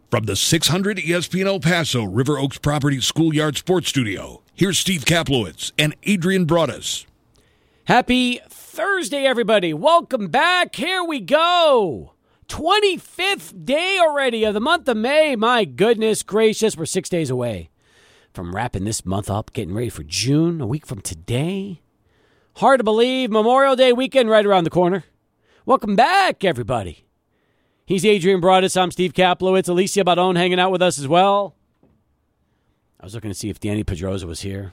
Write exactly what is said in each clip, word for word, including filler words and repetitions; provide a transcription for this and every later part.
From the six hundred E S P N El Paso River Oaks Property Schoolyard Sports Studio, here's Steve Kaplowitz and Adrian Broadus. Happy Thursday, everybody. Welcome back. Here we go. twenty-fifth day already of the month of May. My goodness gracious, we're six days away from wrapping this month up, getting ready for June, a week from today. Hard to believe, Memorial Day weekend right around the corner. Welcome back, everybody. He's Adrian Broadus. I'm Steve Kaplowitz. Alicia Badon hanging out with us as well. I was looking to see if Danny Pedroza was here.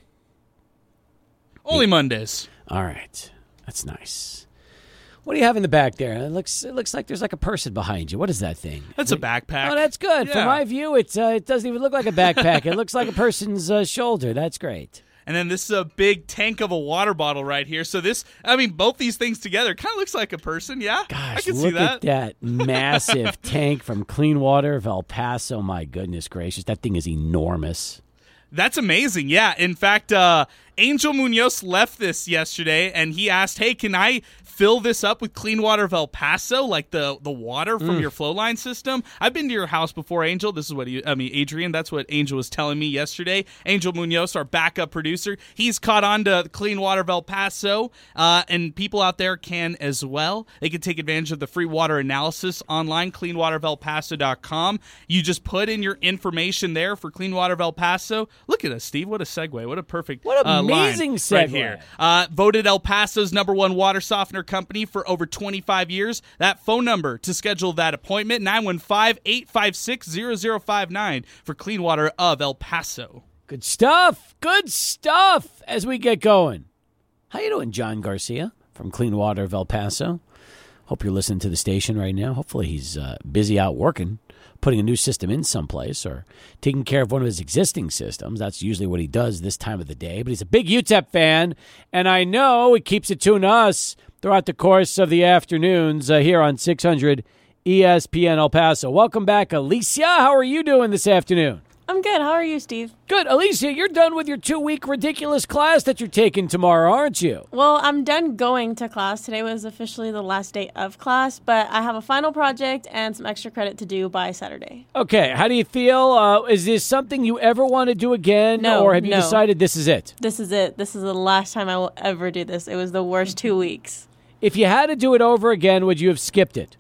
Only Mondays. All right. That's nice. What do you have in the back there? It looks it looks like there's like a person behind you. What is that thing? That's a backpack. Oh, that's good. Yeah. From my view, it's, uh, it doesn't even look like a backpack. It looks like a person's uh, shoulder. That's great. And then this is a big tank of a water bottle right here. So this, I mean, both these things together kind of looks like a person, yeah? Gosh, I can look see that. at that massive tank from Clean Water of El Paso. My goodness gracious. That thing is enormous. That's amazing, yeah. In fact, uh, Angel Munoz left this yesterday, and he asked, hey, can I fill this up with Clean Water of El Paso, like the, the water from mm. your flow line system? I've been to your house before, Angel. This is what he, I mean, Adrian, that's what Angel was telling me yesterday. Angel Munoz, our backup producer, he's caught on to Clean Water of El Paso, uh, and people out there can as well. They can take advantage of the free water analysis online, clean water of el paso dot com. You just put in your information there for Clean Water of El Paso. Look at us, Steve. What a segue. What a perfect What uh, amazing line segue. right here. Uh, voted El Paso's number one water softener company for over twenty-five years. That phone number to schedule that appointment, nine one five, eight five six, zero zero five nine for Clean Water of El Paso. Good stuff. Good stuff as we get going. How you doing, John Garcia from Clean Water of El Paso? Hope you're listening to the station right now. Hopefully he's uh, busy out working, putting a new system in someplace or taking care of one of his existing systems. That's usually what he does this time of the day. But he's a big U T E P fan, and I know he keeps it tuned to us throughout the course of the afternoons uh, here on six hundred E S P N El Paso. Welcome back, Alicia. How are you doing this afternoon? I'm good. How are you, Steve? Good. Alicia, you're done with your two-week ridiculous class that you're taking tomorrow, aren't you? Well, I'm done going to class. Today was officially the last day of class, but I have a final project and some extra credit to do by Saturday. Okay. How do you feel? Uh, is this something you ever want to do again? No, Or have you no. decided this is it? This is it. This is the last time I will ever do this. It was the worst two weeks. If you had to do it over again, would you have skipped it?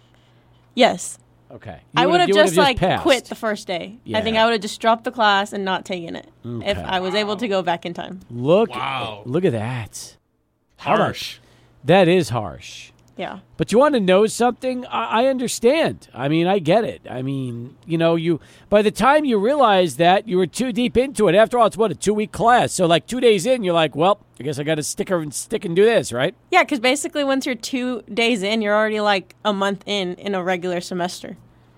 Yes. Okay. I You would have you just, would've like, passed. quit the first day. Yeah. I think I would have just dropped the class and not taken it Okay. if I was able to go back in time. Look, Wow. look at that. Hold on. Harsh. That is harsh. Yeah. But you want to know something? I, I understand. I mean, I get it. I mean, you know, you by the time you realize that, you were too deep into it. After all, it's what, a two-week class. So, like, two days in, you're like, well, I guess I got to stick and stick and do this, right? Yeah, because basically once you're two days in, you're already like a month in in a regular semester.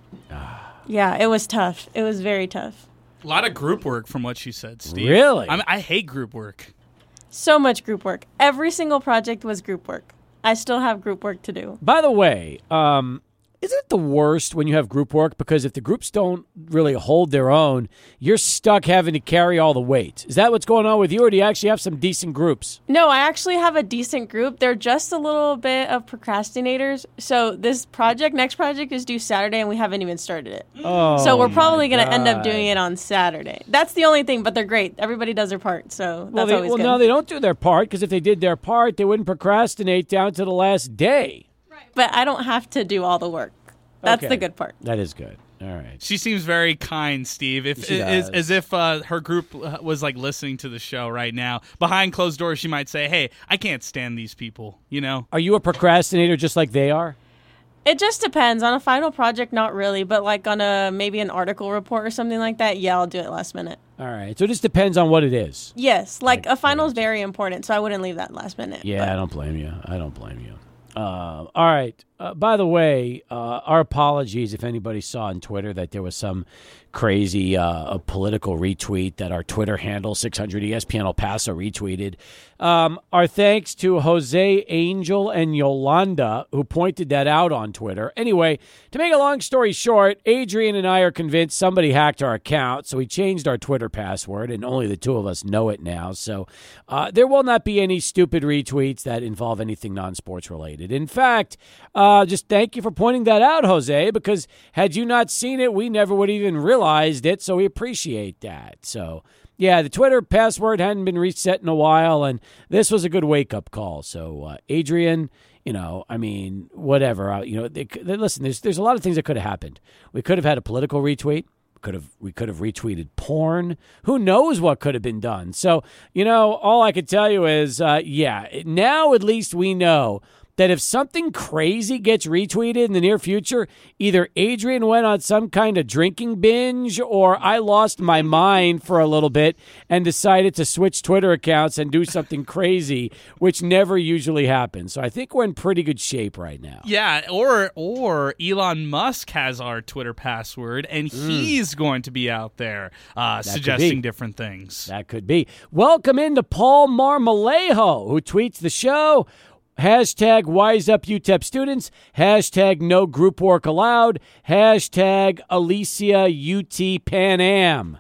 Yeah, it was tough. It was very tough. A lot of group work from what she said, Steve. Really? I, mean, I hate group work. So much group work. Every single project was group work. I still have group work to do. By the way, um, isn't it the worst when you have group work? Because if the groups don't really hold their own, you're stuck having to carry all the weight. Is that what's going on with you, or do you actually have some decent groups? No, I actually have a decent group. They're just a little bit of procrastinators. So this project, next project, is due Saturday, and we haven't even started it. Oh, so we're probably my going to end up God. doing it on Saturday. That's the only thing, but they're great. Everybody does their part, so that's Well, they, always well good. no, they don't do their part, because if they did their part, they wouldn't procrastinate down to the last day. But I don't have to do all the work. That's Okay. the good part. That is good. All right. She seems very kind, Steve. If She as, does. as if uh, her group uh, was like listening to the show right now. Behind closed doors, she might say, "Hey, I can't stand these people." You know. Are you a procrastinator just like they are? It just depends. On a final project, not really, but like on a maybe an article report or something like that, yeah, I'll do it last minute. All right. So it just depends on what it is. Yes, like Like, a final is very important, so I wouldn't leave that last minute. Yeah, but- I don't blame you. I don't blame you. Uh, all right. Uh, by the way, uh, our apologies if anybody saw on Twitter that there was some crazy uh, a political retweet that our Twitter handle, six hundred E S P N El Paso, retweeted. Um, our thanks to Jose, Angel, and Yolanda, who pointed that out on Twitter. Anyway, to make a long story short, Adrian and I are convinced somebody hacked our account, so we changed our Twitter password, and only the two of us know it now. So uh, there will not be any stupid retweets that involve anything non-sports related. In fact, uh, uh, just thank you for pointing that out, Jose, because had you not seen it, we never would have even realized it, so we appreciate that. So, yeah, the Twitter password hadn't been reset in a while, and this was a good wake-up call. So, uh, Adrian, you know, I mean, whatever. Uh, you know, they, they, listen, there's there's a lot of things that could have happened. We could have had a political retweet. Could have we could have retweeted porn. Who knows what could have been done? So, you know, all I could tell you is, uh, yeah, now at least we know that if something crazy gets retweeted in the near future, either Adrian went on some kind of drinking binge or I lost my mind for a little bit and decided to switch Twitter accounts and do something crazy, which never usually happens. So I think we're in pretty good shape right now. Yeah, or or Elon Musk has our Twitter password, and mm. he's going to be out there uh, suggesting different things. That could be. Welcome into Paul Marmolejo, who tweets the show. Hashtag Wise Up U T E P students. Hashtag No Group Work Allowed. Hashtag Alicia U T Pan Am.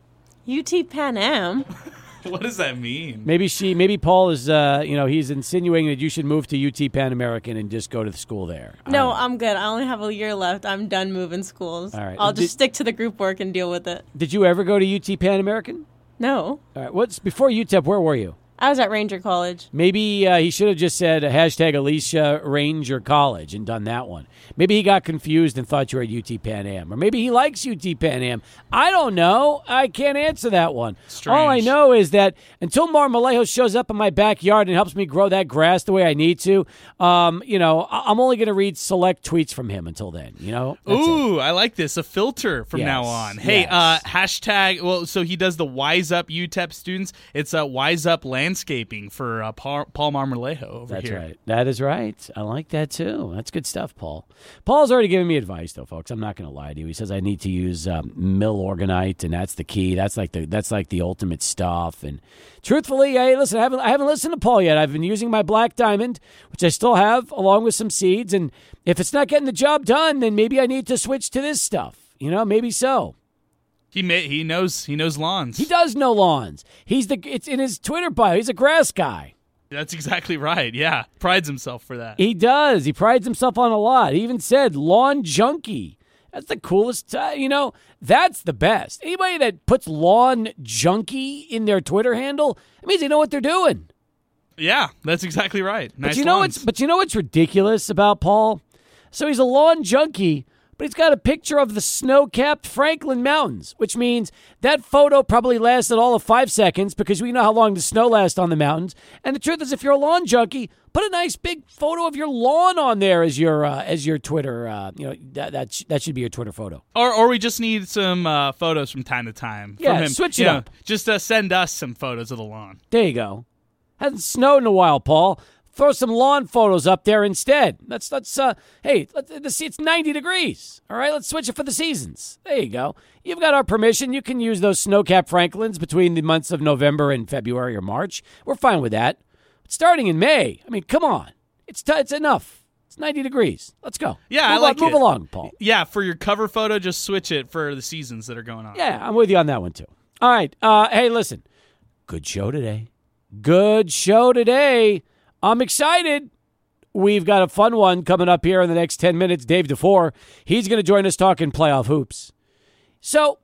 U T Pan Am? What does that mean? Maybe she, maybe Paul is, uh, you know, he's insinuating that you should move to U T Pan American and just go to the school there. No, I'm good. I only have a year left. I'm done moving schools. All right. I'll just did, stick to the group work and deal with it. Did you ever go to U T Pan American? No. All right. What's before U T E P? Where were you? I was at Ranger College. Maybe uh, he should have just said hashtag Alicia Ranger College and done that one. Maybe he got confused and thought you were at U T Pan Am. Or maybe he likes U T Pan Am. I don't know. I can't answer that one. Strange. All I know is that until Marmolejo shows up in my backyard and helps me grow that grass the way I need to, um, you know, I- I'm only going to read select tweets from him until then. You know? That's Ooh, it. I like this. A filter from Yes, now on. Hey, yes. uh, hashtag, well, so he does the Wise Up U T E P students. It's uh, Wise Up Landscaping for uh, Paul, Paul Marmolejo over That's here. right. That is right. I like that too. That's good stuff, Paul. Paul's already given me advice, though, folks. I'm not going to lie to you. He says I need to use um, Milorganite, and that's the key. That's like the that's like the ultimate stuff. And truthfully, hey, listen, I haven't I haven't listened to Paul yet. I've been using my Black Diamond, which I still have, along with some seeds. And if it's not getting the job done, then maybe I need to switch to this stuff. You know, maybe so. He may, he knows he knows lawns. He does know lawns. He's the it's in his Twitter bio. He's a grass guy. That's exactly right. Yeah, prides himself for that. He does. He prides himself on a lot. He even said lawn junkie. That's the coolest. Uh, you know, that's the best. Anybody that puts lawn junkie in their Twitter handle, it means they know what they're doing. Yeah, that's exactly right. Nice but you know lawns. what's but you know what's ridiculous about Paul? So he's a lawn junkie, but he's got a picture of the snow-capped Franklin Mountains, which means that photo probably lasted all of five seconds because we know how long the snow lasts on the mountains. And the truth is, if you're a lawn junkie, put a nice big photo of your lawn on there as your uh, as your Twitter. Uh, you know that that, sh- that should be your Twitter photo. Or or we just need some uh, photos from time to time. Yeah, from him. switch it You know, up. Just uh, send us some photos of the lawn. There you go. Hasn't snowed in a while, Paul. Throw some lawn photos up there instead. Let's let's uh hey, let's see, it's ninety degrees. All right, let's switch it for the seasons. There you go. You've got our permission. You can use those snow-capped Franklins between the months of November and February or March. We're fine with that. But starting in May, I mean, come on. It's t- it's enough. It's ninety degrees. Let's go. Yeah, move I like on, move it. along, Paul. Yeah, for your cover photo, just switch it for the seasons that are going on. Yeah, I'm with you on that one too. All right. Uh, hey, listen. Good show today. Good show today. I'm excited. We've got a fun one coming up here in the next ten minutes. Dave DeFore, he's going to join us talking playoff hoops. So,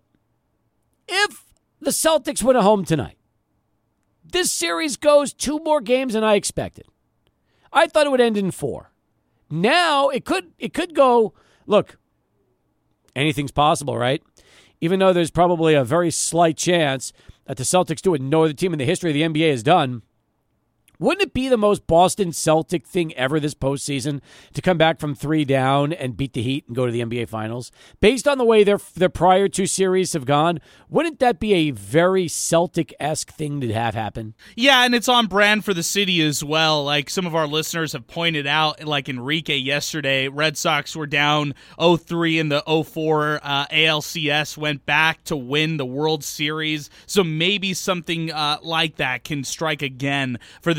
if the Celtics win at home tonight, this series goes two more games than I expected. I thought it would end in four. Now, it could it could go, look, anything's possible, right? Even though there's probably a very slight chance that the Celtics do what no other team in the history of the N B A has done. Wouldn't it be the most Boston Celtic thing ever this postseason to come back from three down and beat the Heat and go to the N B A Finals? Based on the way their their prior two series have gone, wouldn't that be a very Celtic-esque thing to have happen? Yeah, and it's on brand for the city as well. Like some of our listeners have pointed out, like Enrique yesterday, Red Sox were down oh three in the oh four uh, A L C S, went back to win the World Series. So maybe something uh, like that can strike again for the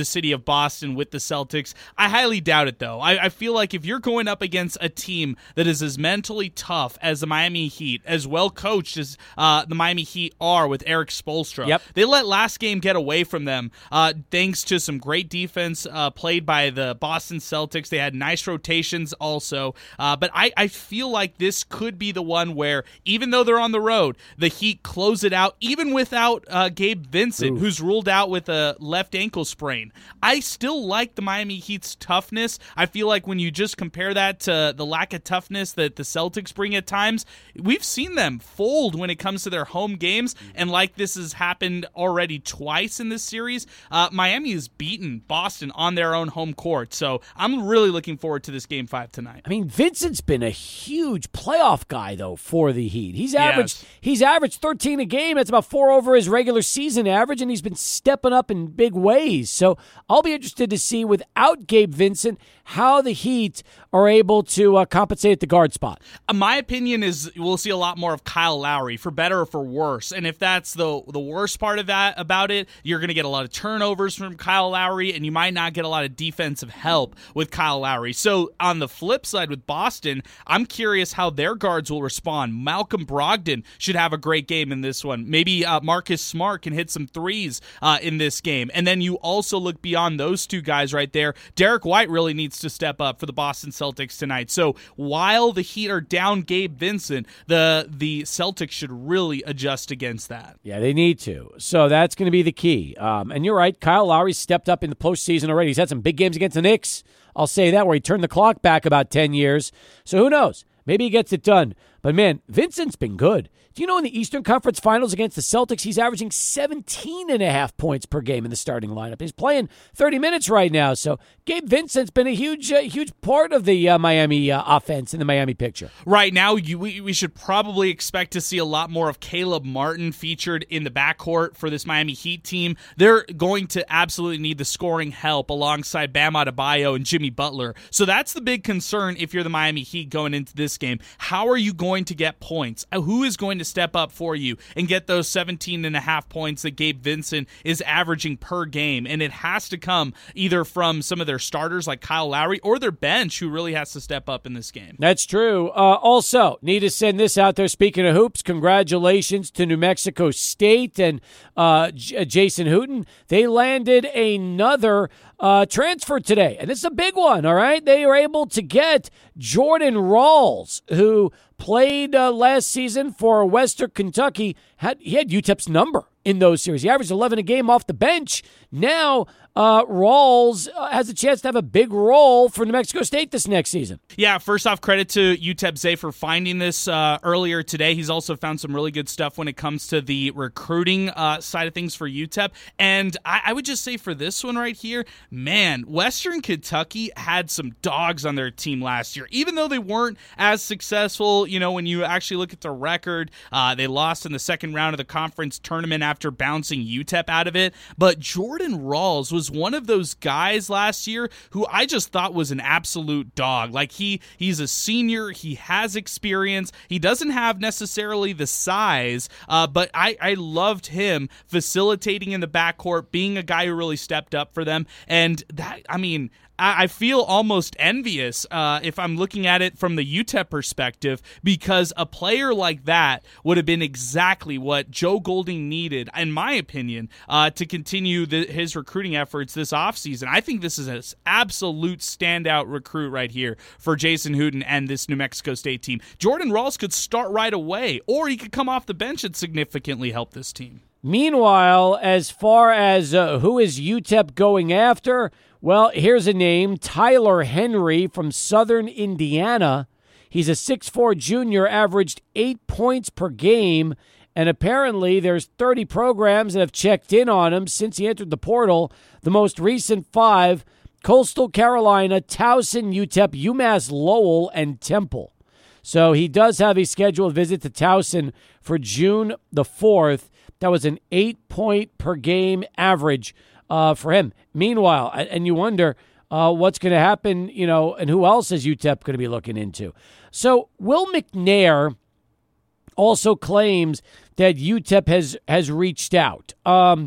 city of Boston with the Celtics. I highly doubt it, though. I, I feel like if you're going up against a team that is as mentally tough as the Miami Heat, as well coached as uh, the Miami Heat are with Eric Spoelstra, yep. they let last game get away from them uh, thanks to some great defense uh, played by the Boston Celtics. They had nice rotations also, uh, but I, I feel like this could be the one where, even though they're on the road, the Heat close it out, even without uh, Gabe Vincent, Ooh. who's ruled out with a left ankle sprain. I still like the Miami Heat's toughness. I feel like when you just compare that to the lack of toughness that the Celtics bring at times, we've seen them fold when it comes to their home games, and like this has happened already twice in this series, uh, Miami has beaten Boston on their own home court, so I'm really looking forward to this Game five tonight. I mean, Vincent's been a huge playoff guy, though, for the Heat. He's averaged, yes. he's averaged thirteen a game. That's about four over his regular season average, and he's been stepping up in big ways. So I'll be interested to see, without Gabe Vincent, how the Heat are able to uh, compensate at the guard spot. Uh, my opinion is we'll see a lot more of Kyle Lowry, for better or for worse. And if that's the the worst part of that about it, you're going to get a lot of turnovers from Kyle Lowry, and you might not get a lot of defensive help with Kyle Lowry. So on the flip side with Boston, I'm curious how their guards will respond. Malcolm Brogdon should have a great game in this one. Maybe uh, Marcus Smart can hit some threes uh, in this game. And then you also look beyond those two guys right there. Derek White really needs to step up for the Boston Celtics tonight. So while the Heat are down Gabe Vincent, the the Celtics should really adjust against that. Yeah, they need to. So that's going to be the key. Um, and you're right, Kyle Lowry stepped up in the postseason already. He's had some big games against the Knicks. I'll say that, where he turned the clock back about ten years. So who knows? Maybe he gets it done. But, man, Vincent's been good. Do you know in the Eastern Conference Finals against the Celtics, he's averaging seventeen and a half points per game in the starting lineup. He's playing thirty minutes right now. So Gabe Vincent's been a huge uh, huge part of the uh, Miami uh, offense in the Miami picture. Right now, you, we, we should probably expect to see a lot more of Caleb Martin featured in the backcourt for this Miami Heat team. They're going to absolutely need the scoring help alongside Bam Adebayo and Jimmy Butler. So that's the big concern if you're the Miami Heat going into this game. How are you going to get points? Who is going to step up for you and get those seventeen and a half points that Gabe Vincent is averaging per game? And it has to come either from some of their starters like Kyle Lowry or their bench, who really has to step up in this game. That's true. Uh, also, need to send this out there. Speaking of hoops, congratulations to New Mexico State and uh, J- Jason Hooten. They landed another uh, transfer today, and this is a big one, all right? They were able to get Jordan Rawls, who played uh, last season for Western Kentucky. Had, he had U T E P's number in those series. He averaged eleven a game off the bench. Now, uh, Rawls uh, has a chance to have a big role for New Mexico State this next season. Yeah, first off, credit to U T E P Zay for finding this uh, earlier today. He's also found some really good stuff when it comes to the recruiting uh, side of things for U T E P. And I, I would just say for this one right here, man, Western Kentucky had some dogs on their team last year. Even though they weren't as successful, you know, when you actually look at the record, uh, they lost in the second round of the conference tournament after bouncing U T E P out of it. But Jordan Rawls was one of those guys last year who I just thought was an absolute dog. Like he he's a senior, he has experience, he doesn't have necessarily the size, uh, but I, I loved him facilitating in the backcourt, being a guy who really stepped up for them. And that, I mean, I feel almost envious uh, if I'm looking at it from the U T E P perspective, because a player like that would have been exactly what Joe Golding needed, in my opinion, uh, to continue the, his recruiting efforts this offseason. I think this is an absolute standout recruit right here for Jason Hooten and this New Mexico State team. Jordan Rawls could start right away, or he could come off the bench and significantly help this team. Meanwhile, as far as uh, who is U T E P going after, well, here's a name, Tyler Henry from Southern Indiana. He's a six foot four junior, averaged eight points per game, and apparently there's thirty programs that have checked in on him since he entered the portal. The most recent five, Coastal Carolina, Towson, U T E P, UMass Lowell, and Temple. So he does have a scheduled visit to Towson for June the fourth. That was an eight-point per game average uh, for him. Meanwhile, and you wonder uh, what's going to happen, you know, and who else is U T E P going to be looking into? So Will McNair also claims that U T E P has, has reached out. Um,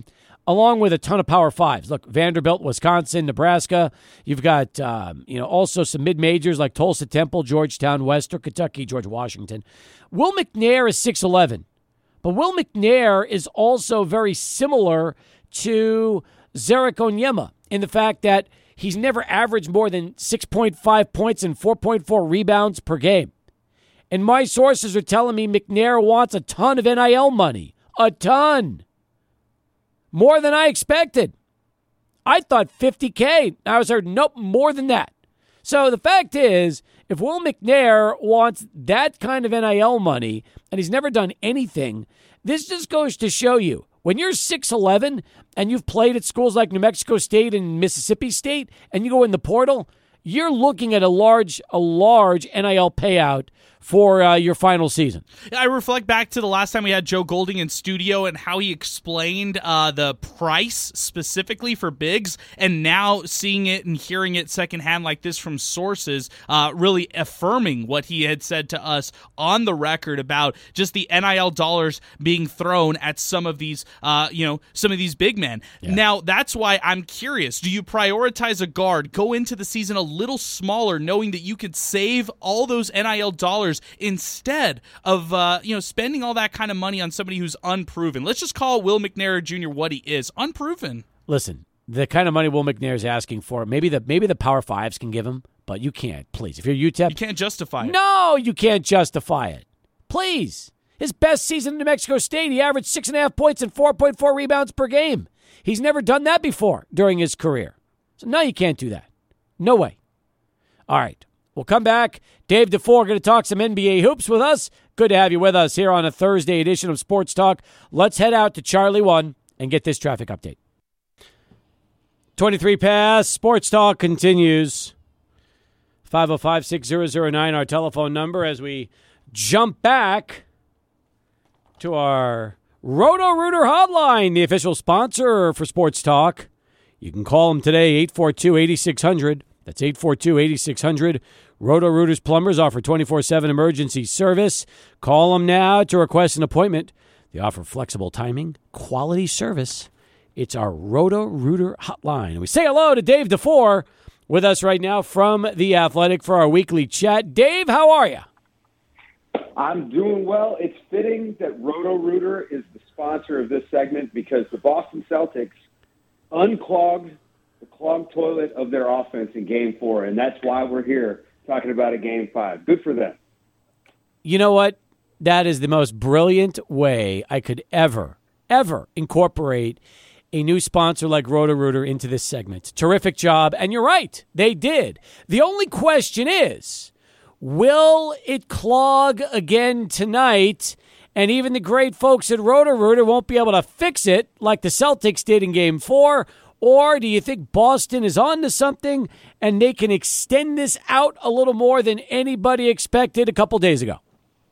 along with a ton of Power Fives. Look, Vanderbilt, Wisconsin, Nebraska. You've got um, you know also some mid-majors like Tulsa Temple, Georgetown, Western Kentucky, George Washington. Will McNair is six eleven, but Will McNair is also very similar to Zarek Onyema in the fact that he's never averaged more than six point five points and four point four rebounds per game. And my sources are telling me McNair wants a ton of N I L money. A ton. More than I expected. I thought fifty K. I was heard, nope, more than that. So the fact is, if Will McNair wants that kind of N I L money, and he's never done anything, this just goes to show you, when you're six eleven and you've played at schools like New Mexico State and Mississippi State, and you go in the portal, you're looking at a large, a large N I L payout for uh, your final season. I reflect back to the last time we had Joe Golding in studio and how he explained uh, the price specifically for bigs, and now seeing it and hearing it secondhand like this from sources, uh, really affirming what he had said to us on the record about just the N I L dollars being thrown at some of these, uh, you know, some of these big men. Yeah. Now, that's why I'm curious. Do you prioritize a guard, go into the season a little smaller, knowing that you could save all those N I L dollars instead of uh, you know spending all that kind of money on somebody who's unproven? Let's just call Will McNair Junior what he is, unproven. Listen, the kind of money Will McNair is asking for, maybe the maybe the Power Fives can give him, but you can't. Please, if you're U T E P, you can't justify it. No, you can't justify it. Please, his best season in New Mexico State, he averaged six and a half points and four point four rebounds per game. He's never done that before during his career. So no, you can't do that. No way. All right. We'll come back. Dave DeFore going to talk some N B A hoops with us. Good to have you with us here on a Thursday edition of Sports Talk. Let's head out to Charlie one and get this traffic update. twenty-three past. Sports Talk continues. five oh five, six thousand nine, our telephone number, as we jump back to our Roto-Rooter hotline, the official sponsor for Sports Talk. You can call them today, eight four two, eight six zero zero. That's eight four two, eight six zero zero. Roto-Rooters Plumbers offer twenty-four seven emergency service. Call them now to request an appointment. They offer flexible timing, quality service. It's our Roto-Rooter hotline. And we say hello to Dave DeFore with us right now from The Athletic for our weekly chat. Dave, how are you? I'm doing well. It's fitting that Roto-Rooter is the sponsor of this segment because the Boston Celtics unclogged the clogged toilet of their offense in Game Four, and that's why we're here talking about a Game Five. Good for them. You know what? That is the most brilliant way I could ever, ever incorporate a new sponsor like Roto-Rooter into this segment. Terrific job, and you're right. They did. The only question is, will it clog again tonight? And even the great folks at Roto-Rooter won't be able to fix it like the Celtics did in Game Four. Or do you think Boston is on to something and they can extend this out a little more than anybody expected a couple days ago?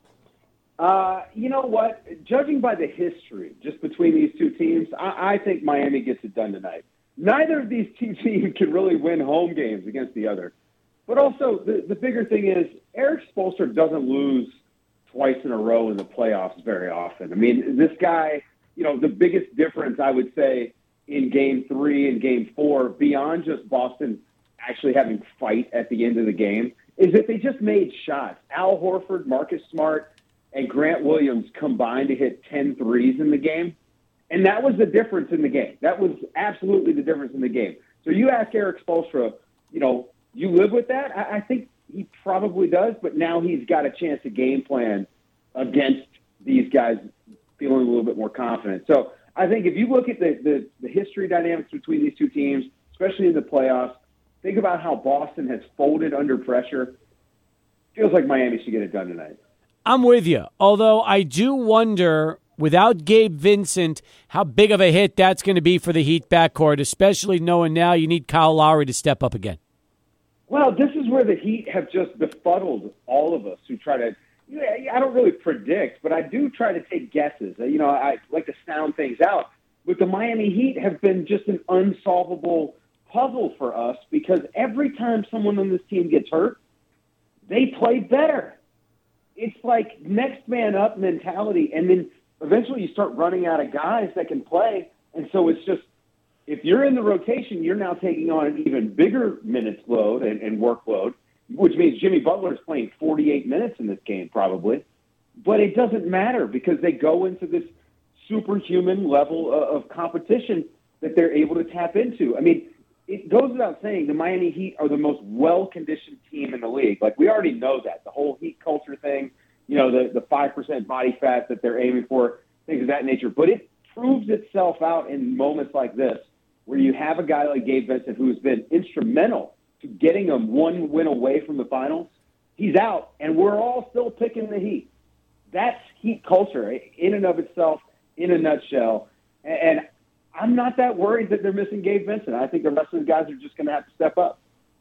Uh, you know what? Judging by the history just between these two teams, I, I think Miami gets it done tonight. Neither of these two teams can really win home games against the other. But also, the, the bigger thing is Erik Spoelstra doesn't lose twice in a row in the playoffs very often. I mean, this guy, you know, the biggest difference, I would say, in Game Three and Game Four, beyond just Boston actually having fight at the end of the game, is that they just made shots. Al Horford, Marcus Smart, and Grant Williams combined to hit ten threes in the game, and that was the difference in the game. That was absolutely the difference in the game. So you ask Erik Spoelstra, you know, you live with that? I, I think he probably does, but now he's got a chance to game plan against these guys feeling a little bit more confident. So I think if you look at the, the, the history dynamics between these two teams, especially in the playoffs, think about how Boston has folded under pressure. Feels like Miami should get it done tonight. I'm with you, although I do wonder, without Gabe Vincent, how big of a hit that's going to be for the Heat backcourt, especially knowing now you need Kyle Lowry to step up again. Well, this is where the Heat have just befuddled all of us who try to – I don't really predict, but I do try to take guesses. You know, I like to sound things out. But the Miami Heat have been just an unsolvable puzzle for us because every time someone on this team gets hurt, they play better. It's like next man up mentality, and then eventually you start running out of guys that can play, And so it's just, if you're in the rotation, you're now taking on an even bigger minutes load and, and workload, which means Jimmy Butler is playing forty-eight minutes in this game probably. But it doesn't matter because they go into this superhuman level of, of competition that they're able to tap into. I mean, it goes without saying the Miami Heat are the most well-conditioned team in the league. Like, we already know that. The whole Heat culture thing, you know, the, the five percent body fat that they're aiming for, things of that nature. But it proves itself out in moments like this where you have a guy like Gabe Vincent who's been instrumental to getting them one win away from the finals. He's out, and we're all still picking the Heat. That's Heat culture in and of itself, in a nutshell. And I'm not that worried that they're missing Gabe Vincent. I think the rest of the guys are just going to have to step up.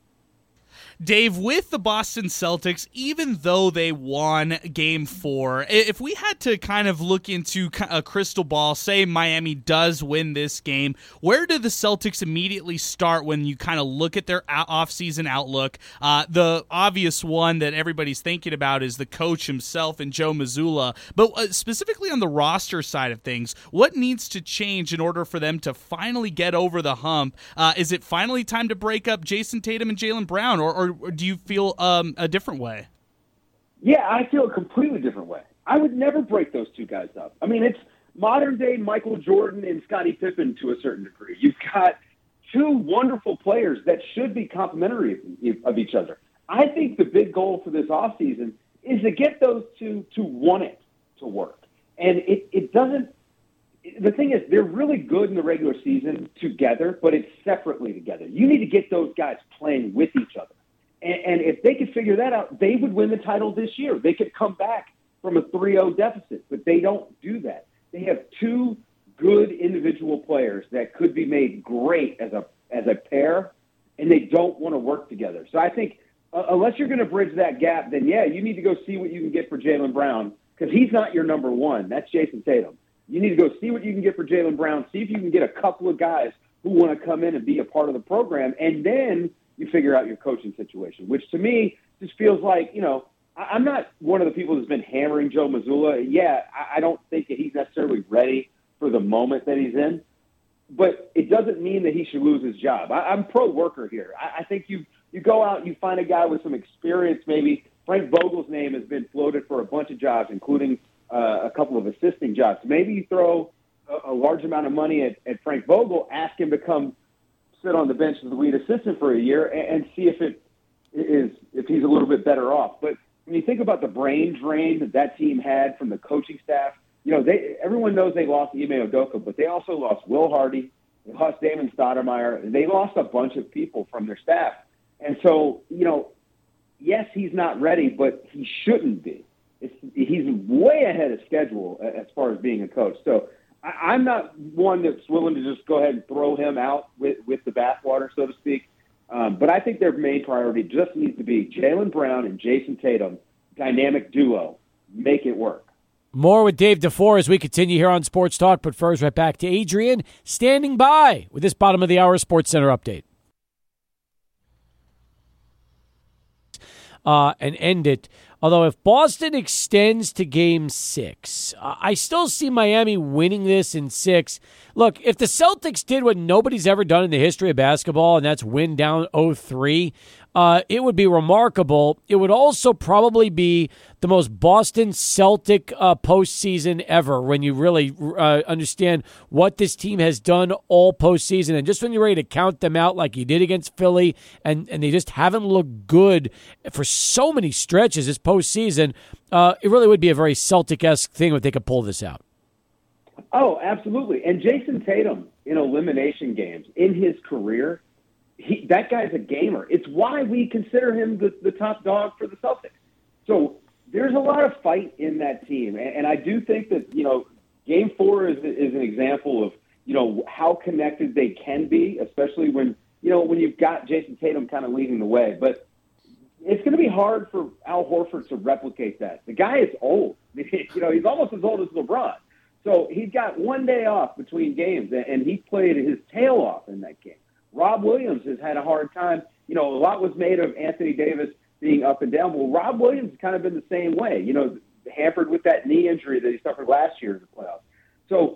Dave, with the Boston Celtics, even though they won game four, if we had to kind of look into a crystal ball, say Miami does win this game, where do the Celtics immediately start when you kind of look at their offseason outlook? Uh, the obvious one that everybody's thinking about is the coach himself and Joe Mazzulla. But uh, specifically on the roster side of things, what needs to change in order for them to finally get over the hump? Uh, is it finally time to break up Jason Tatum and Jaylen Brown, or, or Or do you feel um, a different way? Yeah, I feel a completely different way. I would never break those two guys up. I mean, it's modern-day Michael Jordan and Scottie Pippen to a certain degree. You've got two wonderful players that should be complementary of each other. I think the big goal for this offseason is to get those two to want it to work. And it, it doesn't – the thing is, they're really good in the regular season together, but it's separately together. You need to get those guys playing with each other. And if they could figure that out, they would win the title this year. They could come back from a three oh deficit, but they don't do that. They have two good individual players that could be made great as a as a pair, and they don't want to work together. So I think uh, unless you're going to bridge that gap, then, yeah, you need to go see what you can get for Jaylen Brown because he's not your number one. That's Jason Tatum. You need to go see what you can get for Jaylen Brown, see if you can get a couple of guys who want to come in and be a part of the program, and then – you figure out your coaching situation, which to me just feels like, you know, I'm not one of the people that's been hammering Joe Mazzulla. Yeah, I don't think that he's necessarily ready for the moment that he's in, but it doesn't mean that he should lose his job. I'm pro-worker here. I think you, you go out and you find a guy with some experience maybe. Frank Vogel's name has been floated for a bunch of jobs, including uh, a couple of assisting jobs. Maybe you throw a, a large amount of money at, at Frank Vogel, ask him to come sit on the bench as the lead assistant for a year and, and see if it is if he's a little bit better off. But when you think about the brain drain that that team had from the coaching staff, you know, they everyone knows they lost Ime Udoka, but they also lost Will Hardy, they lost Damon Stoudemire, they lost a bunch of people from their staff. And so, you know, yes, he's not ready, but he shouldn't be. It's, he's way ahead of schedule as far as being a coach. So I'm not one that's willing to just go ahead and throw him out with, with the bathwater, so to speak. Um, but I think their main priority just needs to be Jaylen Brown and Jason Tatum, dynamic duo. Make it work. More with Dave DeFore as we continue here on Sports Talk. But first, right back to Adrian standing by with this bottom of the hour Sports Center update. Uh, and end it. Although if Boston extends to game six, uh, I still see Miami winning this in six. Look, if the Celtics did what nobody's ever done in the history of basketball, and that's win down oh three, uh, it would be remarkable. It would also probably be the most Boston Celtic uh, postseason ever when you really uh, understand what this team has done all postseason. And just when you're ready to count them out like you did against Philly, and, and they just haven't looked good for so many stretches this postseason, uh, it really would be a very Celtic-esque thing if they could pull this out. Oh, absolutely. And Jason Tatum in elimination games in his career, he, that guy's a gamer. It's why we consider him the, the top dog for the Celtics. So there's a lot of fight in that team. And, and I do think that, you know, game four is, is an example of, you know, how connected they can be, especially when, you know, when you've got Jason Tatum kind of leading the way. But it's going to be hard for Al Horford to replicate that. The guy is old. You know, he's almost as old as LeBron. So he's got one day off between games, and he played his tail off in that game. Rob Williams has had a hard time. You know, a lot was made of Anthony Davis being up and down. Well, Rob Williams has kind of been the same way, you know, hampered with that knee injury that he suffered last year in the playoffs. So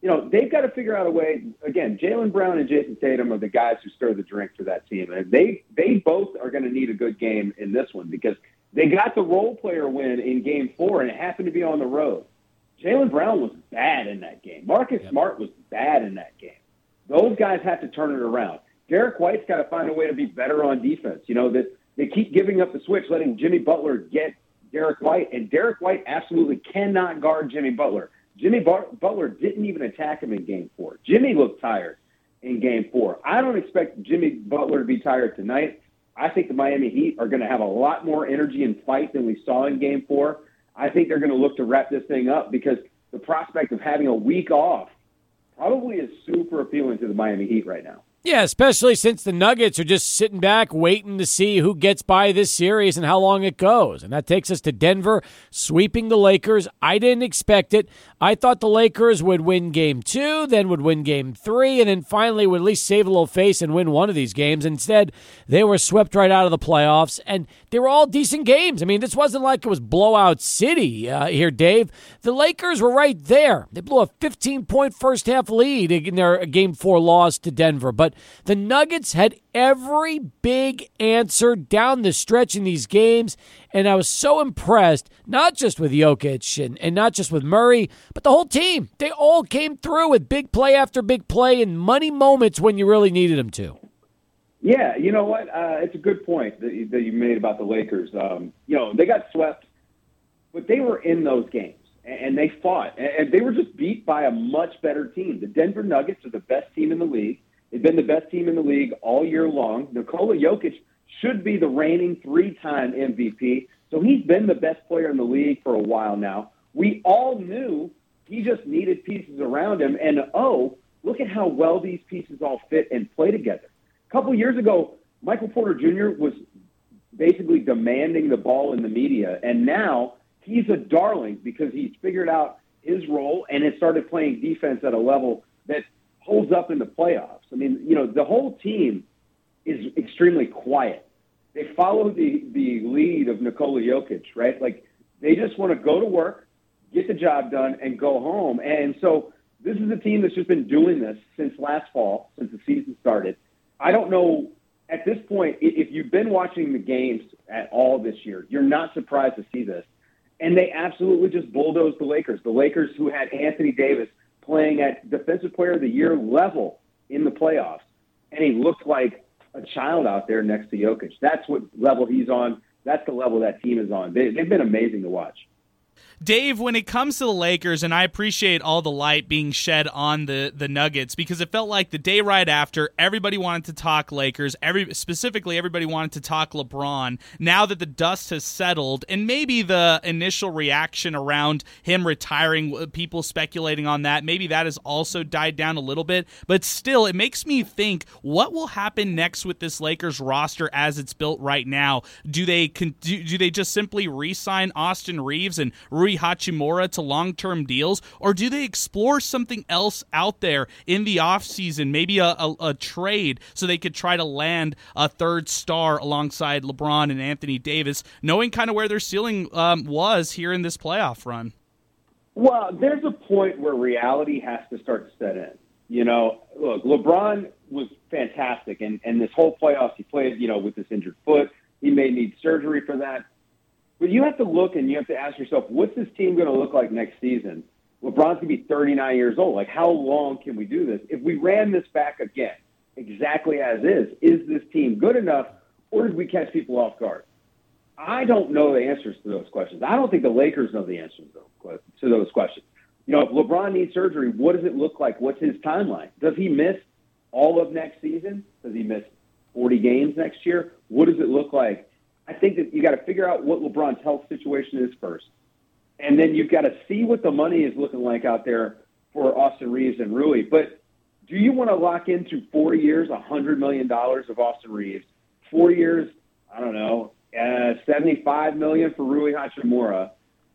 you know, they've got to figure out a way. Again, Jaylen Brown and Jason Tatum are the guys who stir the drink for that team. And they, they both are going to need a good game in this one because they got the role player win in game four, and it happened to be on the road. Jaylen Brown was bad in that game. Marcus yep. Smart was bad in that game. Those guys have to turn it around. Derek White's got to find a way to be better on defense. You know, that they keep giving up the switch, letting Jimmy Butler get Derek White, and Derek White absolutely cannot guard Jimmy Butler. Jimmy Butler didn't even attack him in game four. Jimmy looked tired in game four. I don't expect Jimmy Butler to be tired tonight. I think the Miami Heat are going to have a lot more energy and fight than we saw in game four. I think they're going to look to wrap this thing up because the prospect of having a week off probably is super appealing to the Miami Heat right now. Yeah, especially since the Nuggets are just sitting back waiting to see who gets by this series and how long it goes. And that takes us to Denver sweeping the Lakers. I didn't expect it. I thought the Lakers would win game two, then would win game three, and then finally would at least save a little face and win one of these games. Instead, they were swept right out of the playoffs, and they were all decent games. I mean, this wasn't like it was blowout city uh, here, Dave. The Lakers were right there. They blew a fifteen-point first-half lead in their game four loss to Denver, but the Nuggets had every big answer down the stretch in these games, and I was so impressed, not just with Jokic and, and not just with Murray, but the whole team. They all came through with big play after big play and money moments when you really needed them to. Yeah, you know what? Uh, it's a good point that you, that you made about the Lakers. Um, you know, they got swept, but they were in those games, and, and they fought, and, and they were just beat by a much better team. The Denver Nuggets are the best team in the league. They've been the best team in the league all year long. Nikola Jokic should be the reigning three-time M V P, so he's been the best player in the league for a while now. We all knew he just needed pieces around him, and oh, look at how well these pieces all fit and play together. A couple years ago, Michael Porter Junior was basically demanding the ball in the media, and now he's a darling because he's figured out his role and has started playing defense at a level that holds up in the playoffs. I mean, you know, the whole team is extremely quiet. They follow the, the lead of Nikola Jokic, right? Like, they just want to go to work, get the job done, and go home. And so this is a team that's just been doing this since last fall, since the season started. I don't know, at this point, if you've been watching the games at all this year, you're not surprised to see this. And they absolutely just bulldozed the Lakers. The Lakers who had Anthony Davis playing at Defensive Player of the Year level in the playoffs, and he looked like a child out there next to Jokic. That's what level he's on. That's the level that team is on. They, they've been amazing to watch. Dave, when it comes to the Lakers, and I appreciate all the light being shed on the, the Nuggets, because it felt like the day right after, everybody wanted to talk Lakers, every specifically everybody wanted to talk LeBron. Now that the dust has settled, and maybe the initial reaction around him retiring, people speculating on that, maybe that has also died down a little bit, but still, it makes me think, what will happen next with this Lakers roster as it's built right now? Do they, do, do they just simply re-sign Austin Reeves and Rui Hachimura to long-term deals, or do they explore something else out there in the offseason, maybe a, a, a trade so they could try to land a third star alongside LeBron and Anthony Davis, knowing kind of where their ceiling um, was here in this playoff run? Well, there's a point where reality has to start to set in. You know, look, LeBron was fantastic, and, and this whole playoffs he played, you know, with this injured foot. He may need surgery for that. But you have to look and you have to ask yourself, what's this team going to look like next season? LeBron's going to be thirty-nine years old. Like, how long can we do this? If we ran this back again, exactly as is, is this team good enough, or did we catch people off guard? I don't know the answers to those questions. I don't think the Lakers know the answers to those questions. You know, if LeBron needs surgery, what does it look like? What's his timeline? Does he miss all of next season? Does he miss forty games next year? What does it look like? I think that you got to figure out what LeBron's health situation is first. And then you've got to see what the money is looking like out there for Austin Reeves and Rui. But do you want to lock into four years, one hundred million dollars of Austin Reeves, four years, I don't know, uh, seventy-five million dollars for Rui Hachimura,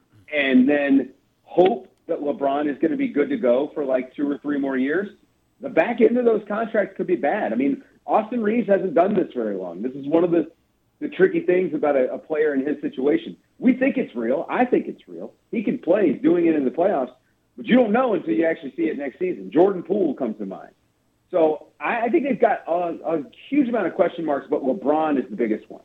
and then hope that LeBron is going to be good to go for like two or three more years? The back end of those contracts could be bad. I mean, Austin Reeves hasn't done this very long. This is one of the the tricky things about a, a player in his situation. We think it's real. I think it's real. He can play. He's doing it in the playoffs. but you don't know until you actually see it next season. Jordan Poole comes to mind. So I, I think they've got a, a huge amount of question marks, but LeBron is the biggest one.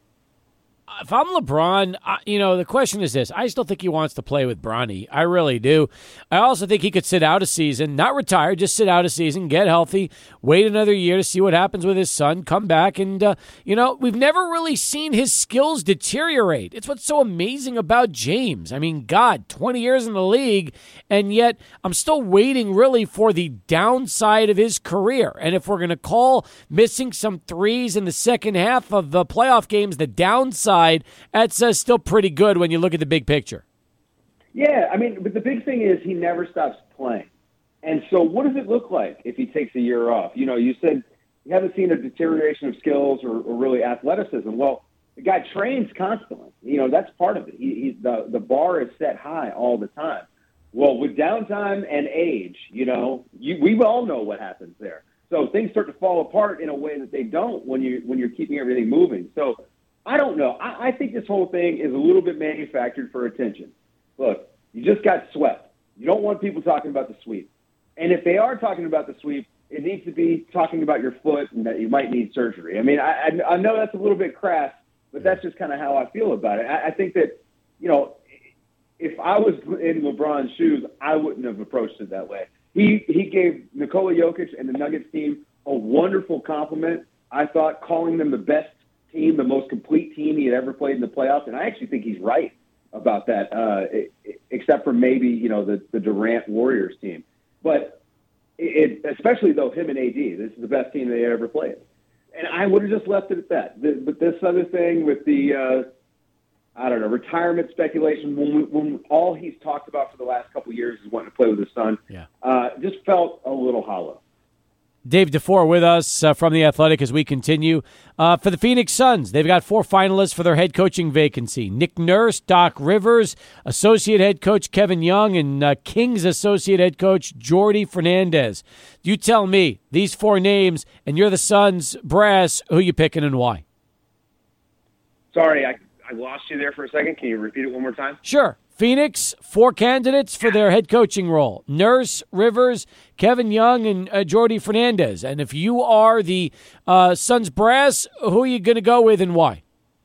If I'm LeBron, I, you know, the question is this. I still think he wants to play with Bronny. I really do. I also think he could sit out a season, not retire, just sit out a season, get healthy, wait another year to see what happens with his son, come back. And, uh, you know, we've never really seen his skills deteriorate. It's what's so amazing about James. I mean, God, twenty years in the league, and yet I'm still waiting really for the downside of his career. And if we're going to call missing some threes in the second half of the playoff games the downside, that's uh, still pretty good when you look at the big picture. Yeah, I mean, but the big thing is he never stops playing. And so what does it look like if he takes a year off? You know, you said you haven't seen a deterioration of skills or, or really athleticism. Well, the guy trains constantly. You know, that's part of it. He, he, the, the bar is set high all the time. Well, with downtime and age, you know, you, we all know what happens there. So things start to fall apart in a way that they don't when, you, when you're keeping everything moving. So I don't know. I, I think this whole thing is a little bit manufactured for attention. Look, you just got swept. You don't want people talking about the sweep. And if they are talking about the sweep, it needs to be talking about your foot and that you might need surgery. I mean, I, I know that's a little bit crass, but that's just kind of how I feel about it. I, I think that, you know, if I was in LeBron's shoes, I wouldn't have approached it that way. He, he gave Nikola Jokic and the Nuggets team a wonderful compliment. I thought calling them the best team, the most complete team he had ever played in the playoffs, and I actually think he's right about that, uh, except for maybe, you know, the, the Durant Warriors team. But it, especially, though, him and A D, this is the best team they had ever played. And I would have just left it at that. The, but this other thing with the, uh, I don't know, retirement speculation, when, we, when all he's talked about for the last couple of years is wanting to play with his son, yeah. uh, just felt a little hollow. Dave DeFore with us uh, from The Athletic as we continue. Uh, for the Phoenix Suns, they've got four finalists for their head coaching vacancy. Nick Nurse, Doc Rivers, Associate Head Coach Kevin Young, and uh, Kings Associate Head Coach Jordi Fernandez. You tell me, these four names, and you're the Suns brass, who you picking and why? Sorry, I, I lost you there for a second. Can you repeat it one more time? Sure. Phoenix, four candidates for their head coaching role. Nurse, Rivers, Kevin Young, and uh, Jordi Fernandez. And if you are the uh, Suns brass, who are you going to go with and why?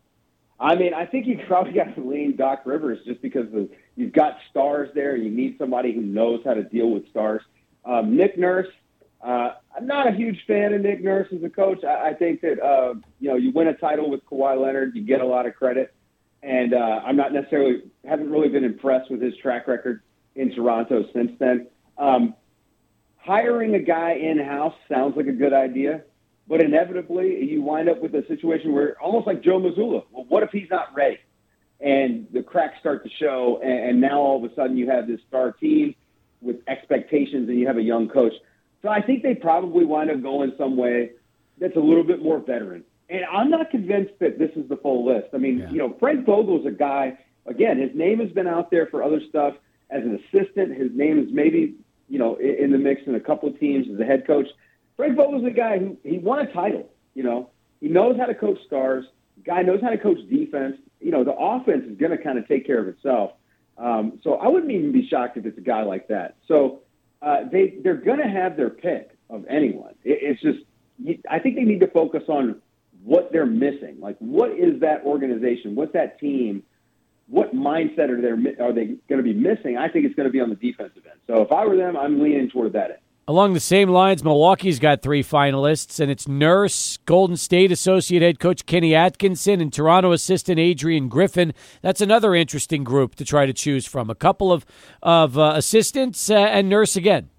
I mean, I think you probably got to lean Doc Rivers just because of, you've got stars there. You need somebody who knows how to deal with stars. Um, Nick Nurse, uh, I'm not a huge fan of Nick Nurse as a coach. I, I think that, uh, you know, you win a title with Kawhi Leonard, you get a lot of credit. And uh, I'm not necessarily, haven't really been impressed with his track record in Toronto since then. Um, hiring a guy in-house sounds like a good idea, but inevitably you wind up with a situation where, almost like Joe Mazzulla, well, what if he's not ready? And the cracks start to show, and, and now all of a sudden you have this star team with expectations and you have a young coach. So I think they probably wind up going some way that's a little bit more veteran. And I'm not convinced that this is the full list. I mean, yeah. you know, Frank Vogel's a guy, again, his name has been out there for other stuff as an assistant. His name is maybe, you know, in, in the mix in a couple of teams as a head coach. Frank Vogel's a guy who, he won a title, you know. He knows how to coach stars. The guy knows how to coach defense. You know, the offense is going to kind of take care of itself. Um, so I wouldn't even be shocked if it's a guy like that. So uh, they, they're going to have their pick of anyone. It, it's just, I think they need to focus on what they're missing. Like, what is that organization? What's that team? What mindset are they, are they going to be missing? I think it's going to be on the defensive end. So if I were them, I'm leaning toward that end. Along the same lines, Milwaukee's got three finalists, and it's Nurse, Golden State Associate Head Coach Kenny Atkinson, and Toronto Assistant Adrian Griffin. That's another interesting group to try to choose from. A couple of, of uh, assistants uh, and Nurse again.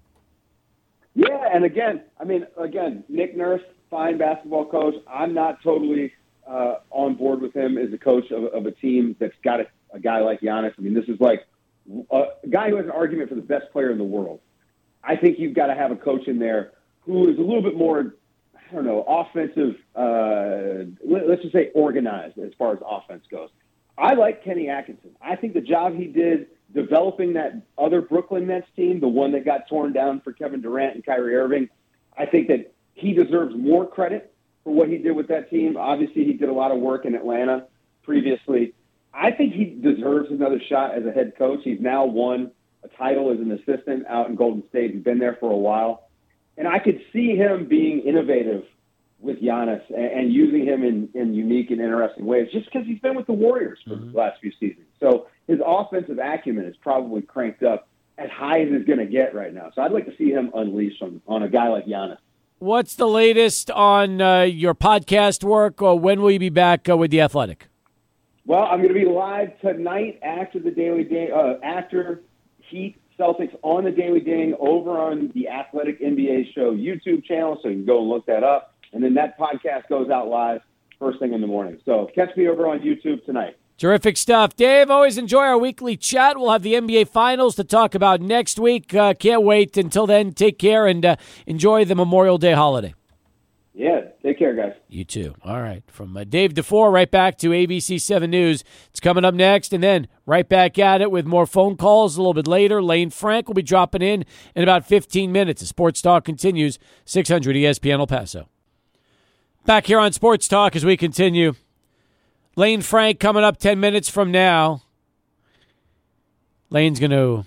Yeah, and again, I mean, again, Nick Nurse, fine basketball coach. I'm not totally uh, on board with him as a coach of, of a team that's got a, a guy like Giannis. I mean, this is like a, a guy who has an argument for the best player in the world. I think you've got to have a coach in there who is a little bit more, I don't know, offensive, uh, let, let's just say organized as far as offense goes. I like Kenny Atkinson. I think the job he did developing that other Brooklyn Nets team, the one that got torn down for Kevin Durant and Kyrie Irving, I think that he deserves more credit for what he did with that team. Obviously, he did a lot of work in Atlanta previously. I think he deserves another shot as a head coach. He's now won a title as an assistant out in Golden State. He's been there for a while. And I could see him being innovative with Giannis and, and using him in, in unique and interesting ways just because he's been with the Warriors for mm-hmm. the last few seasons. So his offensive acumen is probably cranked up as high as it's going to get right now. So I'd like to see him unleashed on, on a guy like Giannis. What's the latest on uh, your podcast work, or when will you be back uh, with The Athletic? Well, I'm going to be live tonight after the Daily Ding, uh, after Heat Celtics on the Daily Ding over on the Athletic N B A Show YouTube channel, so you can go and look that up. And then that podcast goes out live first thing in the morning. So catch me over on YouTube tonight. Terrific stuff. Dave, always enjoy our weekly chat. We'll have the N B A Finals to talk about next week. Uh, can't wait. Until then, take care and uh, enjoy the Memorial Day holiday. Yeah, take care, guys. You too. All right. From uh, Dave DeFore, right back to A B C seven News. It's coming up next, and then right back at it with more phone calls a little bit later. Lane Frank will be dropping in in about fifteen minutes. The Sports Talk continues, six hundred E S P N El Paso. Back here on Sports Talk as we continue. Lane Frank coming up ten minutes from now. Lane's going to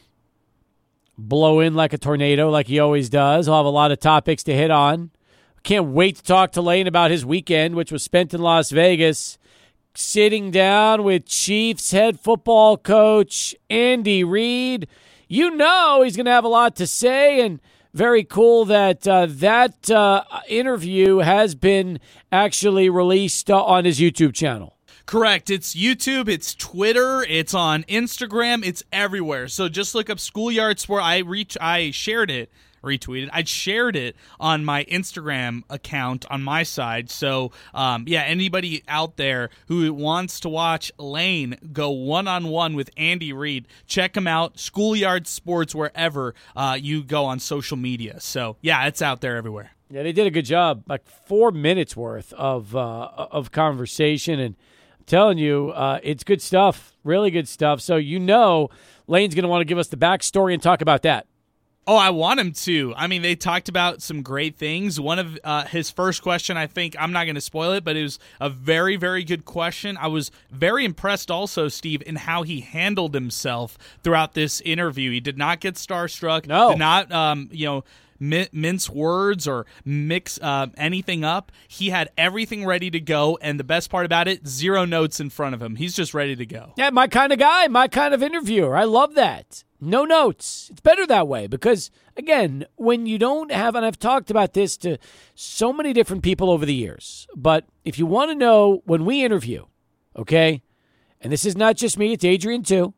blow in like a tornado like he always does. He'll have a lot of topics to hit on. Can't wait to talk to Lane about his weekend, which was spent in Las Vegas, sitting down with Chiefs head football coach Andy Reid. You know he's going to have a lot to say, and very cool that uh, that uh, interview has been actually released uh, on his YouTube channel. Correct. It's YouTube, it's Twitter, it's on Instagram, it's everywhere. So just look up Schoolyard Sport. I reach, I shared it, retweeted. I shared it on my Instagram account on my side. So um, yeah, anybody out there who wants to watch Lane go one-on-one with Andy Reid, check him out. Schoolyard Sports, wherever uh, you go on social media. So yeah, it's out there everywhere. Yeah, they did a good job. Like four minutes worth of uh, of conversation, and telling you, uh, it's good stuff, really good stuff. So you know Lane's going to want to give us the backstory and talk about that. Oh, I want him to. I mean, they talked about some great things. One of uh, his first question, I think, I'm not going to spoil it, but it was a very, very good question. I was very impressed also, Steve, in how he handled himself throughout this interview. He did not get starstruck. No. Did not, um, you know, mince words or mix uh, anything up. He had everything ready to go, and the best part about it, zero notes in front of him. He's just ready to go. Yeah, my kind of guy, my kind of interviewer. I love that. No notes. It's better that way because, again, when you don't have, and I've talked about this to so many different people over the years, but if you want to know when we interview, okay, and this is not just me, it's Adrian too,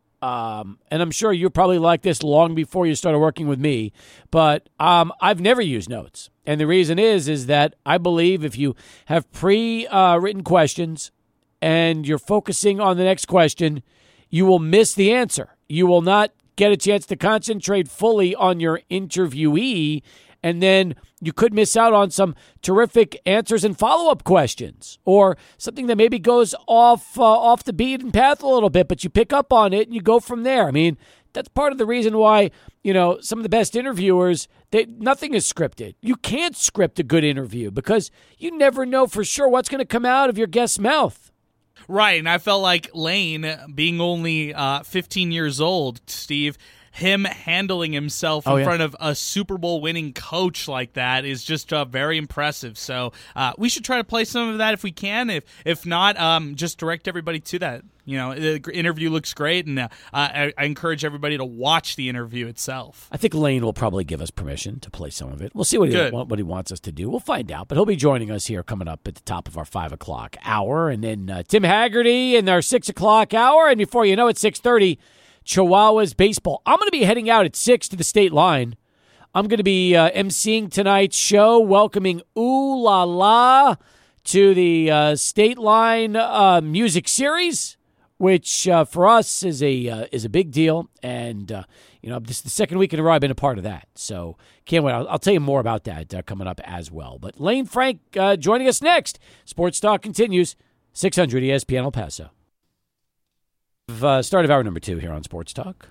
Um, and I'm sure you're probably like this long before you started working with me, but um, I've never used notes. And the reason is, is that I believe if you have pre-written uh, questions and you're focusing on the next question, you will miss the answer. You will not get a chance to concentrate fully on your interviewee, and then you could miss out on some terrific answers and follow-up questions, or something that maybe goes off uh, off the beaten path a little bit, but you pick up on it and you go from there. I mean, that's part of the reason why, you know, some of the best interviewers, they, nothing is scripted. You can't script a good interview because you never know for sure what's going to come out of your guest's mouth. Right, and I felt like Lane, being only uh, fifteen years old, Steve, him handling himself in oh, yeah. front of a Super Bowl winning coach like that is just uh, very impressive. So uh, we should try to play some of that if we can. If if not, um, just direct everybody to that. You know, the interview looks great, and uh, I, I encourage everybody to watch the interview itself. I think Lane will probably give us permission to play some of it. We'll see what he, what he wants us to do. We'll find out, but he'll be joining us here coming up at the top of our five o'clock hour, and then uh, Tim Haggerty in our six o'clock hour, and before you know it, six thirty, Chihuahuas baseball. I'm going to be heading out at six to the state line. I'm going to be uh, emceeing tonight's show, welcoming Ooh La La to the uh, State Line uh, music series, which uh, for us is a uh, is a big deal. And, uh, you know, this is the second week in a row I've been a part of that. So can't wait. I'll, I'll tell you more about that uh, coming up as well. But Lane Frank uh, joining us next. Sports Talk continues, six hundred E S P N El Paso. Uh, start of hour number two here on Sports Talk.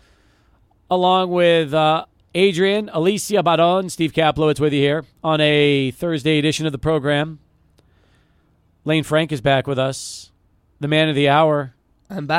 Along with uh, Adrian, Alicia Baron, Steve Kaplowitz with you here on a Thursday edition of the program. Lane Frank is back with us, the man of the hour. I'm back.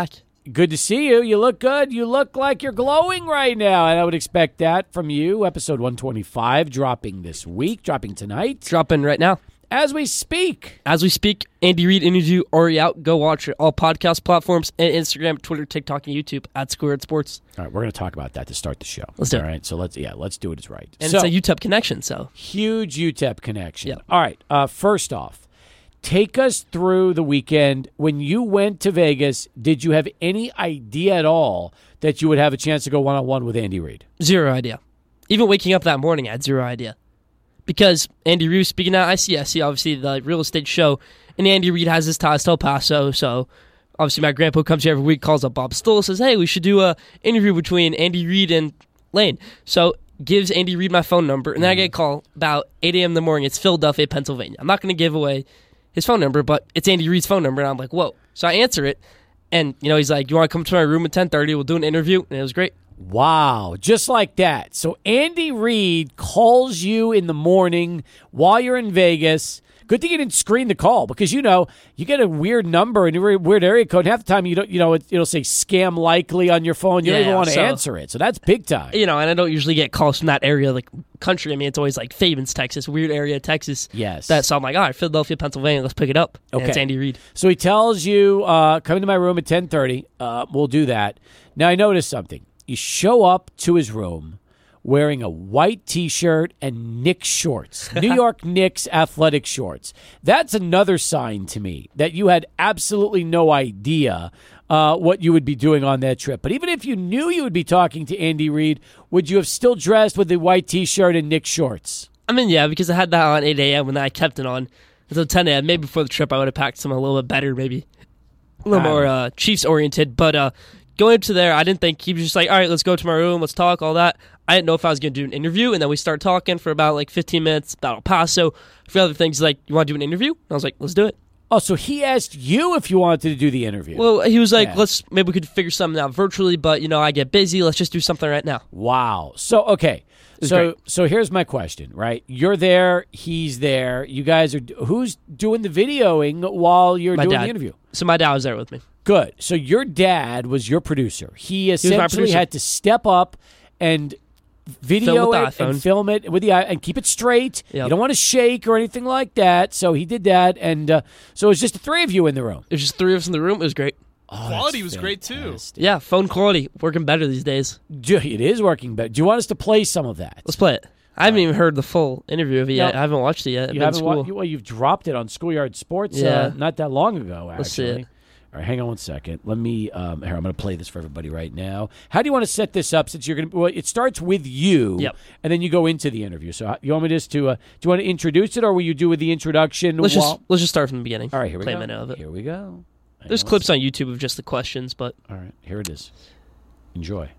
good to see you. You look good. You look like you're glowing right now, and I would expect that from you. Episode one twenty-five dropping this week, dropping tonight. Dropping right now. As we speak. As we speak, Andy Reid interview already out. Go watch it. All podcast platforms and Instagram, Twitter, TikTok, and YouTube at Squared Sports. All right, we're going to talk about that to start the show. Let's do it. All right, so let's yeah, let's do it as right. And so, it's a U T E P connection, so huge U T E P connection. Yep. All right, uh, first off, take us through the weekend. When you went to Vegas, did you have any idea at all that you would have a chance to go one on one with Andy Reid? Zero idea. Even waking up that morning, I had zero idea. Because Andy Reid, speaking at I C S C, obviously the real estate show, and Andy Reid has his ties to El Paso, so obviously my grandpa who comes here every week, calls up Bob Stoll, says, hey, we should do a interview between Andy Reid and Lane. So gives Andy Reid my phone number, and then I get a call about eight a.m. in the morning. It's Philadelphia, Pennsylvania. I'm not going to give away his phone number, but it's Andy Reid's phone number, and I'm like, whoa. So I answer it, and you know he's like, you want to come to my room at ten thirty? We'll do an interview, and it was great. Wow, just like that. So Andy Reid calls you in the morning while you're in Vegas. Good thing you didn't screen the call because, you know, you get a weird number and a weird area code. Half the time, you don't, you know, it, it'll say scam likely on your phone. You yeah, don't even want to so, answer it. So that's big time. You know, and I don't usually get calls from that area, like country. I mean, it's always like Fabens, Texas, weird area of Texas. Yes. That, so I'm like, all right, Philadelphia, Pennsylvania, let's pick it up. And Okay. it's Andy Reid. So he tells you, uh, come into my room at ten thirty. Uh, we'll do that. Now, I noticed something. You show up to his room wearing a white T-shirt and Knicks shorts, New York Knicks athletic shorts. That's another sign to me that you had absolutely no idea uh, what you would be doing on that trip. But even if you knew you would be talking to Andy Reid, would you have still dressed with the white T-shirt and Knicks shorts? I mean, yeah, because I had that on eight a.m. when I kept it on until ten a.m. Maybe before the trip I would have packed something a little bit better, maybe a little more uh, Chiefs-oriented. But uh, going up to there, I didn't think he was just like, all right, let's go to my room, let's talk, all that. I didn't know if I was going to do an interview, and then we start talking for about like fifteen minutes about El Paso, for other things. He's like, you want to do an interview? And I was like, let's do it. Oh, so he asked you if you wanted to do the interview. Well, he was like, Yeah. let's, maybe we could figure something out virtually, but, you know, I get busy. Let's just do something right now. Wow. So, okay. was So, great. so here's my question, right? You're there, he's there. You guys are, who's doing the videoing while you're My doing dad. the interview? So my dad was there with me. Good. So your dad was your producer. He my essentially producer. had to step up and video Film with it the and iPhone. film it with the eye and keep it straight. Yep. You don't want to shake or anything like that. So he did that, and uh, so it was just the three of you in the room. There's just three of us in the room. It was great. Oh, Quality that's was great, too. fantastic. Yeah, phone quality working better these days. Do- It is working better. Do you want us to play some of that? Let's play it. I haven't even heard the full interview of it yet. No. I haven't watched it yet. I've You been in haven't wa- school. you, well, you've dropped it on Schoolyard Sports Yeah. uh, not that long ago, actually. Let's see it. All right, hang on one second. Let me. Um, here, I'm going to play this for everybody right now. How do you want to set this up? Since you're going to, well, it starts with you, Yep. and then you go into the interview. So, uh, you want me just to? Uh, do you want to introduce it, or will you do with the introduction? let's while- just let's just start from the beginning. All right, here we Play go. a minute of it. Here we go. Hang There's on one clips on YouTube of just the questions, but All right, here it is. Enjoy.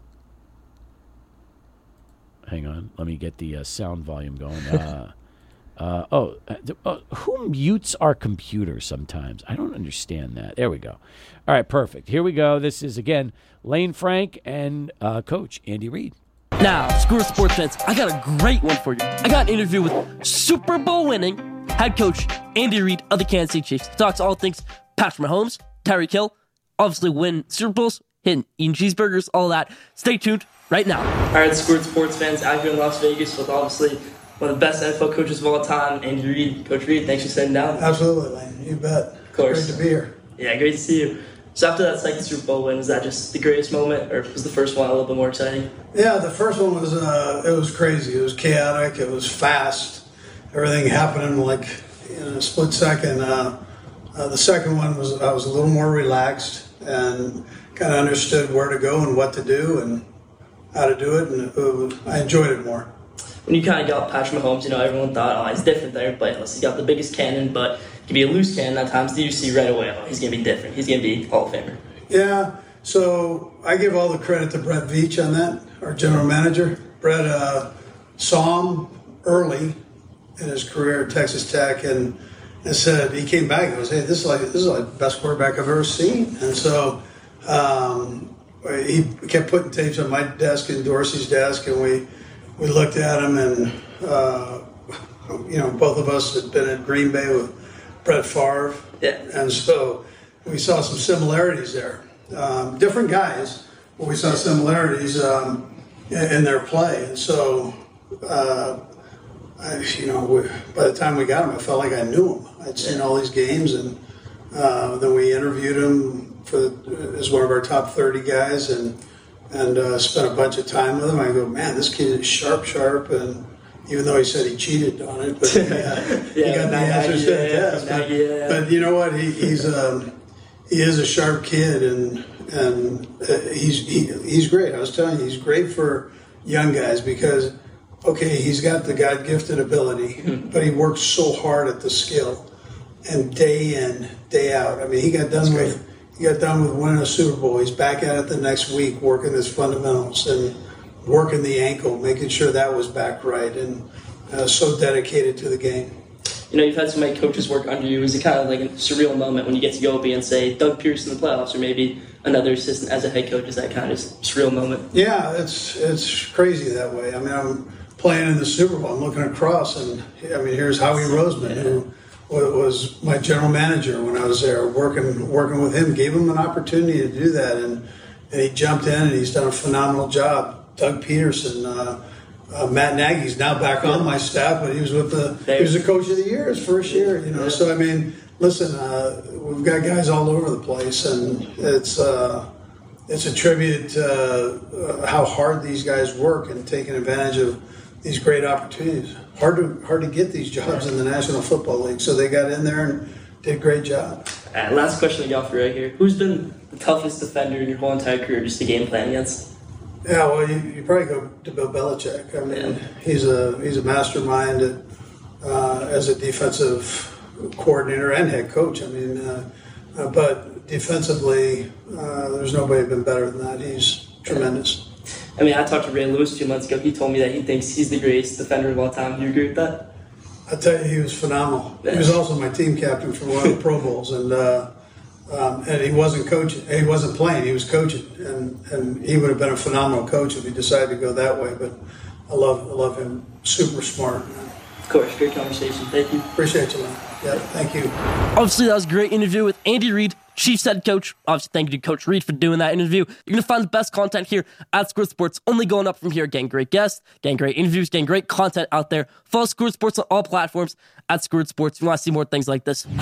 Hang on. Let me get the uh, sound volume going. Uh, uh, oh, uh, th- uh, who mutes our computers sometimes? I don't understand that. There we go. All right, perfect. Here we go. This is, again, Lane Frank and uh, Coach Andy Reid. now, Square Sports fans, I got a great one for you. I got an interview with Super Bowl winning head coach Andy Reid of the Kansas City Chiefs. He talks all things Patrick Mahomes, Tyreek Hill, obviously win Super Bowls, hitting eating cheeseburgers, all that. Stay tuned right now. All right, Square Sports fans, out here in Las Vegas with obviously one of the best N F L coaches of all time, Andy Reid. Coach Reid, thanks for sitting down. Absolutely, Lane. You bet. Of course. Great to be here. Yeah, great to see you. So after that second Super Bowl win, was that just the greatest moment, or was the first one a little bit more exciting? Yeah, the first one was uh, it was crazy. It was chaotic. It was fast. Everything happened in like in a split second. Uh, uh, the second one was I was a little more relaxed and kind of understood where to go and what to do and how to do it, and it was, I enjoyed it more. When you kind of got Patrick Mahomes, you know, everyone thought, oh, he's different than everybody else. He's got the biggest cannon, but he can be a loose cannon at times. Did you see right away, oh, he's going to be different. He's going to be Hall of Famer. Yeah, so I give all the credit to Brett Veach on that, our general manager. Brett uh, saw him early in his career at Texas Tech and, and said, he came back and goes, hey, this is like this is like the best quarterback I've ever seen. And so um, he kept putting tapes on my desk and Dorsey's desk, and we, we looked at him, and uh, you know, both of us had been at Green Bay with Brett Favre. Yeah. And so we saw some similarities there. um, different guys, but we saw similarities um, in, in their play. And so, uh, I, you know, we, by the time we got him, I felt like I knew him. I'd seen all these games, and uh, then we interviewed him for as one of our top thirty guys, and and uh, spent a bunch of time with him. I go, man, this kid is sharp, sharp, and even though he said he cheated on it, but yeah, yeah, he got the answers to the test. But, yeah. but you know what? He, he's um, he is a sharp kid, and and uh, he's he, he's great. I was telling you, he's great for young guys because. Okay, he's got the God-gifted ability, but he works so hard at the skill, and day in, day out. I mean, he got done with he got done with winning a Super Bowl. He's back at it the next week, working his fundamentals and working the ankle, making sure that was back right, and uh, so dedicated to the game. You know, you've had so many coaches work under you. Is it kind of like a surreal moment when you get to go up and say Doug Pierce in the playoffs, or maybe another assistant as a head coach? Is that kind of a surreal moment? Yeah, it's it's crazy that way. I mean, I'm playing in the Super Bowl. I'm looking across, and I mean, here's Howie Roseman, who was my general manager when I was there, working working with him. Gave him an opportunity to do that, and, and he jumped in, and he's done a phenomenal job. Doug Peterson, uh, uh, Matt Nagy's now back on my staff, but he was with the he was the coach of the year his first year. You know, so I mean, listen, uh, we've got guys all over the place, and it's. Uh, It's a tribute to uh, how hard these guys work and taking advantage of these great opportunities. Hard to hard to get these jobs in the National Football League, so they got in there and did a great job. Uh, last question I got for you right here: who's been the toughest defender in your whole entire career just to game plan against? Yeah, well, you, you probably go to Bill Belichick. I mean, yeah. he's a he's a mastermind at, uh, as a defensive coordinator and head coach. I mean, uh, uh, but. Defensively, uh, there's nobody been better than that. He's tremendous. I mean, I talked to Ray Lewis two months ago. He told me that he thinks he's the greatest defender of all time. Do you agree with that? I tell you, he was phenomenal. Yeah. He was also my team captain for one of the Pro Bowls, and uh, um, and he wasn't coaching. He wasn't playing. He was coaching, and, and he would have been a phenomenal coach if he decided to go that way. But I love I love him. Super smart, man. Of course, great conversation. Thank you. Appreciate you, man. Yeah, thank you. Obviously, that was a great interview with Andy Reid, Chiefs head coach. Obviously, thank you to Coach Reid for doing that interview. You're going to find the best content here at Score Sports, only going up from here. Getting great guests, getting great interviews, getting great content out there. Follow Score Sports on all platforms at Score Sports. If you want to see more things like this.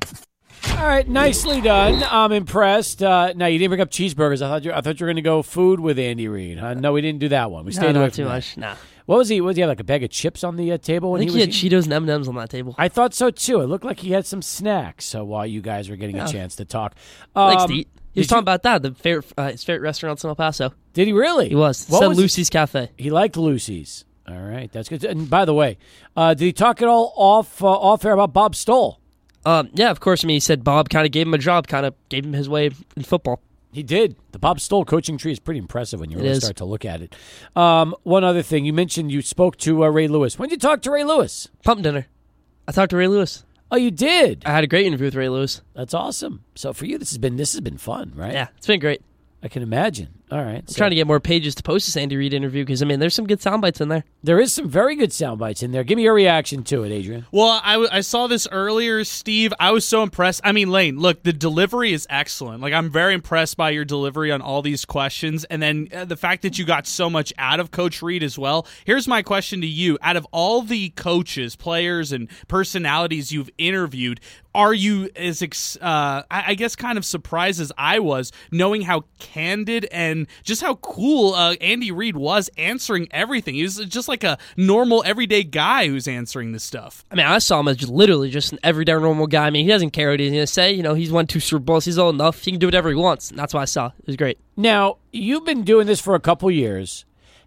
All right, nicely done. I'm impressed. Uh, now, you didn't bring up cheeseburgers. I thought you, I thought you were going to go food with Andy Reid. Huh? No, we didn't do that one. We stayed no, away not too from much. That. Nah. What was he? What, did he have like a bag of chips on the uh, table? When I think he, he, was had eating? Cheetos and M and M's on that table. I thought so, too. It looked like he had some snacks so while you guys were getting yeah. a chance to talk. Um, Likes to eat. He was talking you, about that, the favorite, uh, his favorite restaurants in El Paso. Did he really? He was. What Said was Lucy's he? Cafe. He liked Lucy's. All right, that's good. And by the way, uh, did he talk at all off uh, off air about Bob Stoll? Um, yeah, of course. I mean, he said Bob kind of gave him a job, kind of gave him his way in football. He did. The Bob Stoll coaching tree is pretty impressive when you it really is. start to look at it. Um, one other thing. You mentioned you spoke to uh, Ray Lewis. When did you talk to Ray Lewis? Pump dinner. I talked to Ray Lewis. Oh, you did? I had a great interview with Ray Lewis. That's awesome. So for you, this has been this has been fun, right? Yeah, it's been great. I can imagine. All right. I'm so. trying to get more pages to post this Andy Reid interview because, I mean, there's some good sound bites in there. There is some very good sound bites in there. Give me your reaction to it, Adrian. Well, I, w- I saw this earlier, Steve. I was so impressed. I mean, Lane, look, the delivery is excellent. Like, I'm very impressed by your delivery on all these questions. And then uh, the fact that you got so much out of Coach Reid as well. Here's my question to you. Out of all the coaches, players, and personalities you've interviewed, are you as, ex- uh, I-, I guess, kind of surprised as I was, knowing how candid and just how cool uh, Andy Reid was answering everything? He was just like a normal, everyday guy who's answering this stuff. I mean, I saw him as just literally just an everyday normal guy. I mean, he doesn't care what he's going to say. You know, he's won two Super Bowls. He's old enough. He can do whatever he wants. And that's what I saw. It was great. Now, you've been doing this for a couple years.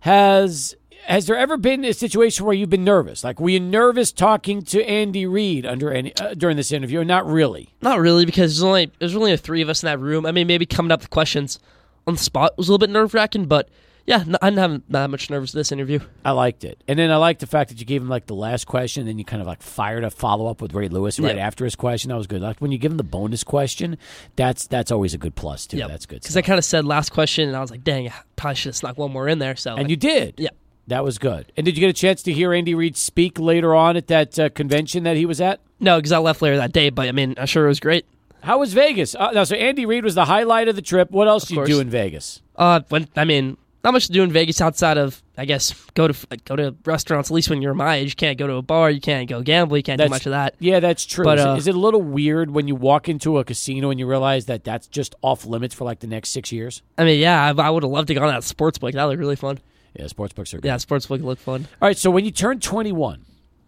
Has has there ever been a situation where you've been nervous? Like, were you nervous talking to Andy Reid under any, uh, during this interview? Or not really? Not really, because there's only there's only three of us in that room. I mean, maybe coming up with questions on the spot was a little bit nerve-wracking, but yeah, no, I didn't have that much nerves this interview. I liked it. And then I liked the fact that you gave him like the last question, and then you kind of like fired a follow-up with Ray Lewis right yeah. after his question. That was good. Like when you give him the bonus question, that's that's always a good plus, too. Yep. That's good. Because I kind of said last question, and I was like, dang, I probably should have snuck one more in there. So, And you did. Yeah. That was good. And did you get a chance to hear Andy Reid speak later on at that uh, convention that he was at? No, because I left later that day, but I mean, I'm sure it was great. How was Vegas? Uh, now, so Andy Reid was the highlight of the trip. What else Of did you course. do in Vegas? Uh, when I mean, not much to do in Vegas outside of, I guess, go to go to restaurants. At least when you're my age, you can't go to a bar, you can't go gamble, you can't That's- do much of that. Yeah, that's true. But, is, it, uh, is it a little weird when you walk into a casino and you realize that that's just off limits for like the next six years? I mean, yeah, I, I would have loved to go on that sports book. That looked really fun. Yeah, sports books are good. Yeah, sports book looked fun. All right, so when you turn twenty-one,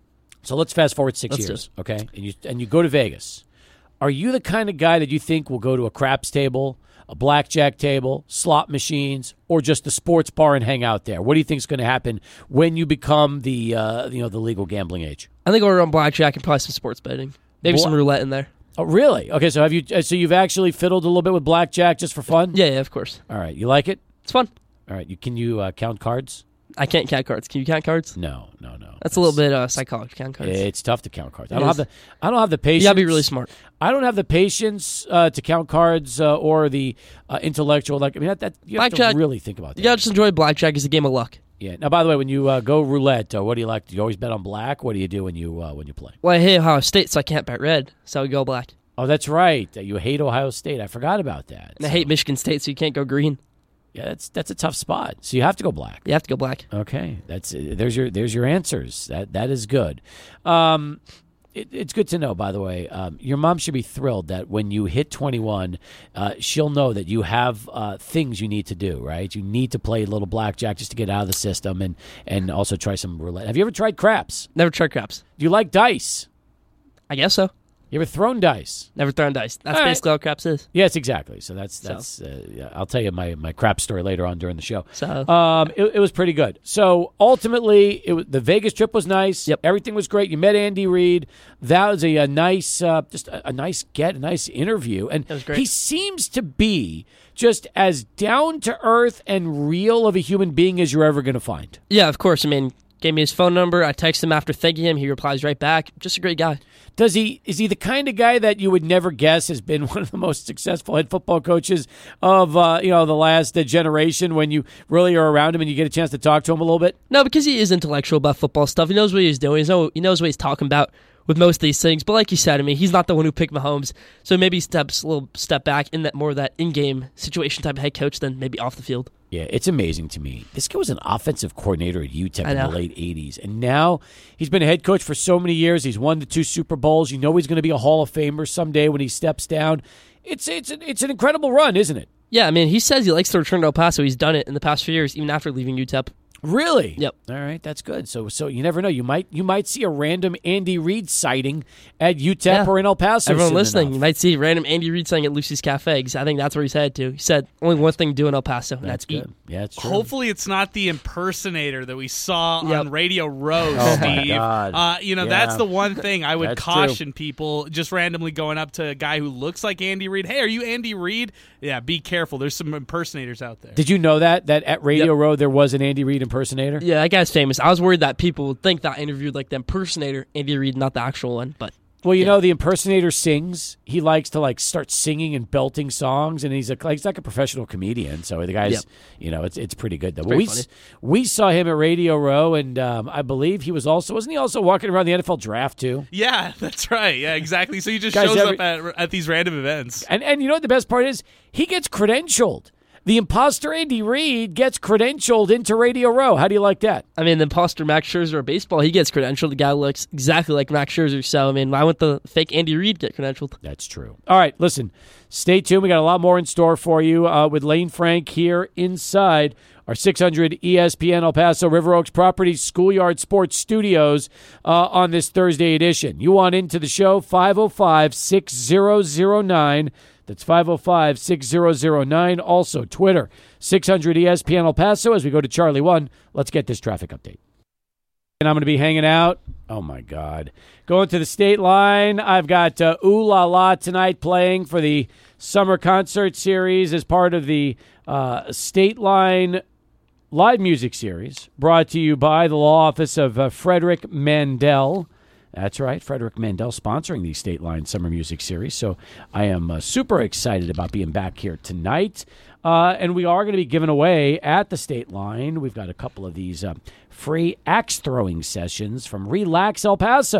so let's fast forward 6 Let's do years, okay? And you and you go to Vegas. Are you the kind of guy that you think will go to a craps table, a blackjack table, slot machines, or just the sports bar and hang out there? What do you think is going to happen when you become the uh, you know the legal gambling age? I think we're on blackjack and probably some sports betting. Maybe Bla- some roulette in there. Oh, really? Okay, so have you? uh, So you've actually fiddled a little bit with blackjack just for fun? Yeah, yeah, of course. All right, you like it? It's fun. All right, you can you uh, count cards? I can't count cards. Can you count cards? No, no, no. That's a little bit uh, psychology. Count cards. It's tough to count cards. I It don't is. have the. I don't have the patience. You gotta be really smart. I don't have the patience uh, to count cards uh, or the uh, intellectual. Like I mean, that, that you have Blackjack- to really think about that. You gotta just enjoy blackjack as a game of luck. Yeah. Now, by the way, when you uh, go roulette, uh, what do you like? Do you always bet on black? What do you do when you uh, when you play? Well, I hate Ohio State, so I can't bet red, so we go black. Oh, that's right. Uh, you hate Ohio State. I forgot about that. And I So- hate Michigan State, so you can't go green. Yeah, that's that's a tough spot. So you have to go black. You have to go black. Okay, that's uh, there's your there's your answers. That that is good. Um, it, it's good to know. By the way, um, your mom should be thrilled that when you hit twenty-one, uh, she'll know that you have uh, things you need to do. Right, you need to play a little blackjack just to get out of the system, and and also try some roulette. Have you ever tried craps? Never tried craps. Do you like dice? I guess so. You ever thrown dice? Never thrown dice. That's All right. basically all craps is. Yes, exactly. So that's So. that's. Uh, yeah, I'll tell you my my crap story later on during the show. So Um, it, it was pretty good. So ultimately, it was, the Vegas trip was nice. Yep. Everything was great. You met Andy Reid. That was a, a nice, uh, just a, a nice get, a nice interview. And That was great. he seems to be just as down to earth and real of a human being as you're ever going to find. yeah, of course. I mean, gave me his phone number. I texted him after thanking him. He replies right back. Just a great guy. Does he? Is he the kind of guy that you would never guess has been one of the most successful head football coaches of uh, you know the last uh, generation? When you really are around him and you get a chance to talk to him a little bit. No, because he is intellectual about football stuff. He knows what he's doing. He knows, he knows what he's talking about with most of these things. But like you said, I mean, he's not the one who picked Mahomes. So maybe he steps a little step back in that more of that in-game situation type of head coach than maybe off the field. Yeah, it's amazing to me. This guy was an offensive coordinator at U T E P I in the know. late eighties, and now he's been a head coach for so many years. He's won the two Super Bowls. You know he's going to be a Hall of Famer someday when he steps down. It's it's an, it's an incredible run, isn't it? Yeah, I mean, he says he likes to return to El Paso. He's done it in the past few years, even after leaving U T E P. Really? Yep. All right, that's good. So so you never know. You might you might see a random Andy Reid sighting at U T E P Yeah. or in El Paso. Everyone soon listening, enough. you might see random Andy Reid saying at Lucy's Cafe, because I think that's where he's headed to. He said only one thing to do in El Paso, and That's that's, eat. good. Yeah, it's true. Hopefully, it's not the impersonator that we saw Yep. on Radio Row, Oh, my Steve. God. Uh, you know, Yeah. that's the one thing I would That's caution people just randomly going up to a guy who looks like Andy Reid. Hey, are you Andy Reid? Yeah, be careful. There's some impersonators out there. Did you know that that at Radio Yep. Row there was an Andy Reid impersonator? Yeah, that guy's famous. I was worried that people would think that I interviewed like the impersonator, Andy Reid, not the actual one. But Well, you Yeah. know, the impersonator sings. He likes to like start singing and belting songs, and he's a, like, he's like a professional comedian. So the guy's, Yep. you know, it's it's pretty good though. But very we funny. s- we saw him at Radio Row, and um, I believe he was also wasn't he also walking around the N F L draft too? Yeah, that's right. Yeah, exactly. So he just Guys, shows every- up at, at these random events. And and you know what the best part is? He gets credentialed. The imposter Andy Reid gets credentialed into Radio Row. How do you like that? I mean, the imposter Max Scherzer of baseball, he gets credentialed. The guy looks exactly like Max Scherzer. So I mean, why wouldn't the fake Andy Reid get credentialed? That's true. All right, listen, stay tuned. We got a lot more in store for you uh, with Lane Frank here inside our six hundred E S P N El Paso River Oaks Properties Schoolyard Sports Studios uh, on this Thursday edition. You want into the show, five oh five, six thousand nine. That's five oh five, six thousand nine. Also, Twitter, six hundred E S P N El Paso. As we go to Charlie one, let's get this traffic update. And I'm going to be hanging out. Oh, my God. Going to the state line. I've got uh, Ooh La La tonight playing for the summer concert series as part of the uh, State Line live music series brought to you by the law office of uh, Frederick Mandel. That's right, Frederick Mandel sponsoring the State Line Summer Music Series. So I am uh, super excited about being back here tonight. Uh, and we are going to be giving away at the State Line. We've got a couple of these uh, free axe throwing sessions from Relax El Paso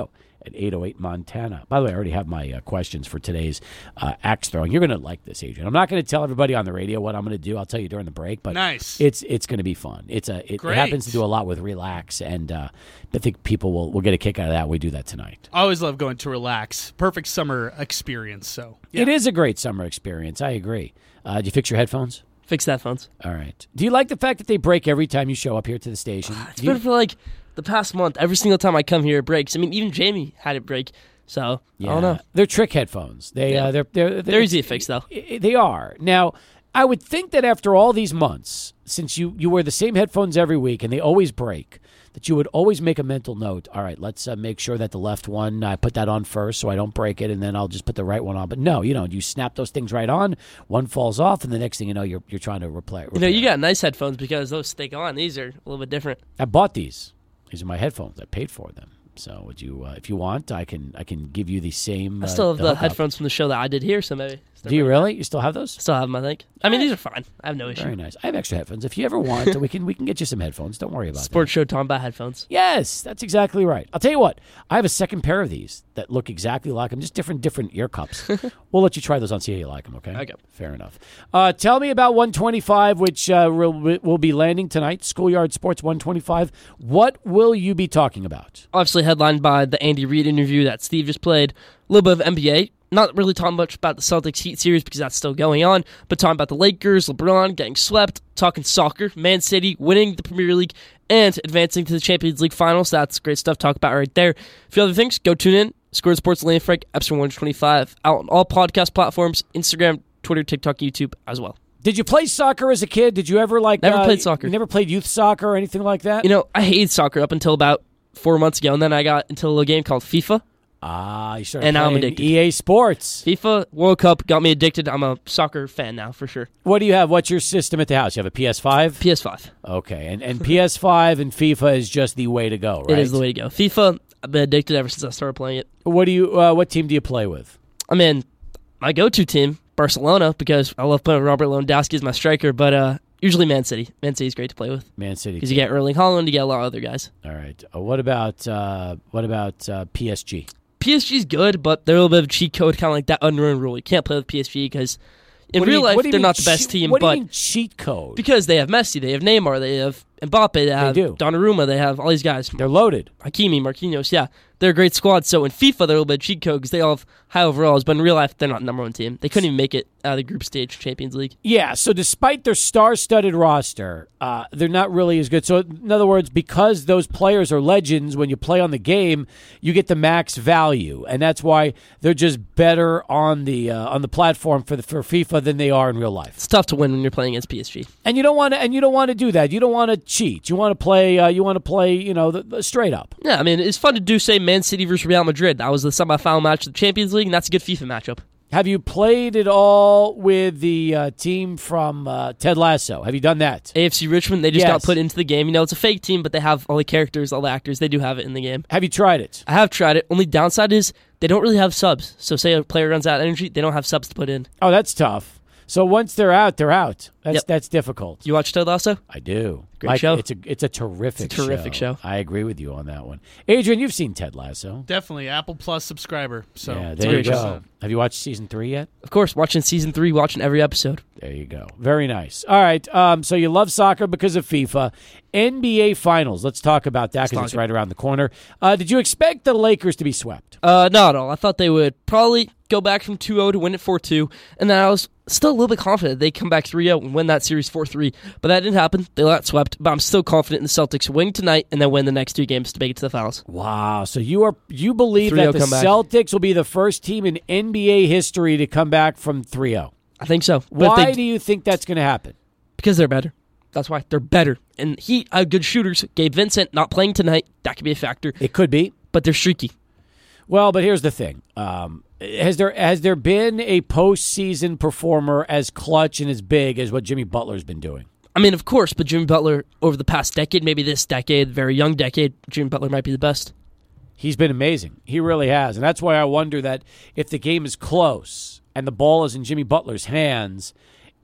at eight oh eight Montana. By the way, I already have my uh, questions for today's uh, axe throwing. You're going to like this, Adrian. I'm not going to tell everybody on the radio what I'm going to do. I'll tell you during the break, but nice. it's it's going to be fun. It's a it, it happens to do a lot with relax, and uh, I think people will, will get a kick out of that. We do that tonight. I always love going to relax. Perfect summer experience. So yeah. It is a great summer experience. I agree. Uh, did you fix your headphones? Fix headphones. All right. Do you like the fact that they break every time you show up here to the station? It's Do you- been for like the past month. Every single time I come here, it breaks. I mean, even Jamie had it break. So Yeah, I don't know. They're trick headphones. They Yeah. uh, they're, they're they're They're easy to fix, though. They are. Now, I would think that after all these months, since you you wear the same headphones every week and they always break, that you would always make a mental note. All right, let's uh, make sure that the left one, I put that on first so I don't break it, and then I'll just put the right one on. But no, you don't. You snap those things right on. One falls off, and the next thing you know, you're you're trying to replace. You know, you got nice headphones because those stick on. These are a little bit different. I bought these. These are my headphones. I paid for them. So would you, uh, if you want, I can I can give you the same. I still uh, have the hookup. headphones from the show that I did here, so maybe. Do you really? You still have those? Still have them, I think. I mean, these are fine. I have no issue. Very nice. I have extra headphones. If you ever want, we can we can get you some headphones. Don't worry about Sports that. Show talking about headphones. Yes, that's exactly right. I'll tell you what. I have a second pair of these that look exactly like them, just different different ear cups. We'll let you try those on, see how you like them. Okay. Okay. Fair enough. Uh, tell me about one twenty-five, which uh, will will be landing tonight. Schoolyard Sports one twenty-five. What will you be talking about? Obviously headlined by the Andy Reid interview that Steve just played. A little bit of N B A. Not really talking much about the Celtics Heat series because that's still going on, but talking about the Lakers, LeBron getting swept, talking soccer, Man City winning the Premier League, and advancing to the Champions League finals. That's great stuff to talk about right there. A few other things, go tune in. Score Sports Lane Frank, episode one twenty-five, out on all podcast platforms, Instagram, Twitter, TikTok, YouTube as well. Did you play soccer as a kid? Did you ever like Never uh, played soccer. You never played youth soccer or anything like that? You know, I hated soccer up until about four months ago, and then I got into a little game called FIFA. Ah, you started And now I'm playing addicted. E A Sports. FIFA World Cup got me addicted. I'm a soccer fan now, for sure. What do you have? What's your system at the house? You have a P S five? P S five. Okay, and, and P S five and FIFA is just the way to go, right? It is the way to go. FIFA, I've been addicted ever since I started playing it. What do you? Uh, what team do you play with? I'm in my go-to team, Barcelona, because I love playing with Robert Lewandowski as my striker, but uh, usually Man City. Man City's great to play with. Man City. Because you get Erling Haaland, you get a lot of other guys. All right. Uh, what about uh, what about uh, P S G? P S G's good, but they're a little bit of a cheat code, kind of like that unwritten rule. You can't play with P S G because in What do you real mean- life what do you they're mean not the best cheat- team, What do but you mean cheat code? because they have Messi, they have Neymar, they have Mbappe, they have do. Donnarumma, they have all these guys. They're loaded. Hakimi, Marquinhos, yeah. They're a great squad. So in FIFA, they're a little bit cheat code because they all have high overalls, but in real life, they're not number one team. They couldn't even make it out of the group stage Champions League. Yeah, so despite their star-studded roster, uh, they're not really as good. So in other words, because those players are legends, when you play on the game, you get the max value, and that's why they're just better on the uh, on the platform for the for FIFA than they are in real life. It's tough to win when you're playing against P S G. And you don't want to and you don't want to do that. You don't want to cheat. You want to play. Uh, you want to play. You know, the, the straight up. Yeah, I mean, it's fun to do, say, Man City versus Real Madrid. That was the semifinal match of the Champions League, and that's a good FIFA matchup. Have you played at all with the uh, team from uh, Ted Lasso? Have you done that? A F C Richmond, they just Yes. got put into the game. You know, it's a fake team, but they have all the characters, all the actors. They do have it in the game. Have you tried it? I have tried it. Only downside is they don't really have subs. So say a player runs out of energy, they don't have subs to put in. Oh, that's tough. So once they're out, they're out. That's Yep. that's difficult. You watch Ted Lasso? I do. Great Like, show. It's a it's a terrific, It's a terrific show. I agree with you on that one. Adrian, you've seen Ted Lasso. Definitely Apple Plus subscriber. So yeah, it's there you great go. show. Have you watched season three yet? Of course, watching season three, watching every episode. There you go. Very nice. All right. Um, so you love soccer because of FIFA. N B A Finals. Let's talk about that because talk it's it. right around the corner. Uh, did you expect the Lakers to be swept? Uh, not at all. I thought they would probably go back from two oh to win it four two, and then I was still a little bit confident they'd come back three oh and win that series four three, but that didn't happen. They got swept, but I'm still confident in the Celtics winning tonight and then win the next two games to make it to the finals. Wow. So you are you believe three oh that the comeback. Celtics will be the first team in N B A history to come back from three oh? I think so. But if Why they- do you think that's going to happen? Because they're better. That's why. They're better. And he have good shooters. Gabe Vincent not playing tonight. That could be a factor. It could be. But they're streaky. Well, but here's the thing. Um, has there has there been a postseason performer as clutch and as big as what Jimmy Butler's been doing? I mean, of course, but Jimmy Butler, over the past decade, maybe this decade, very young decade, Jimmy Butler might be the best. He's been amazing. He really has. And that's why I wonder that if the game is close and the ball is in Jimmy Butler's hands,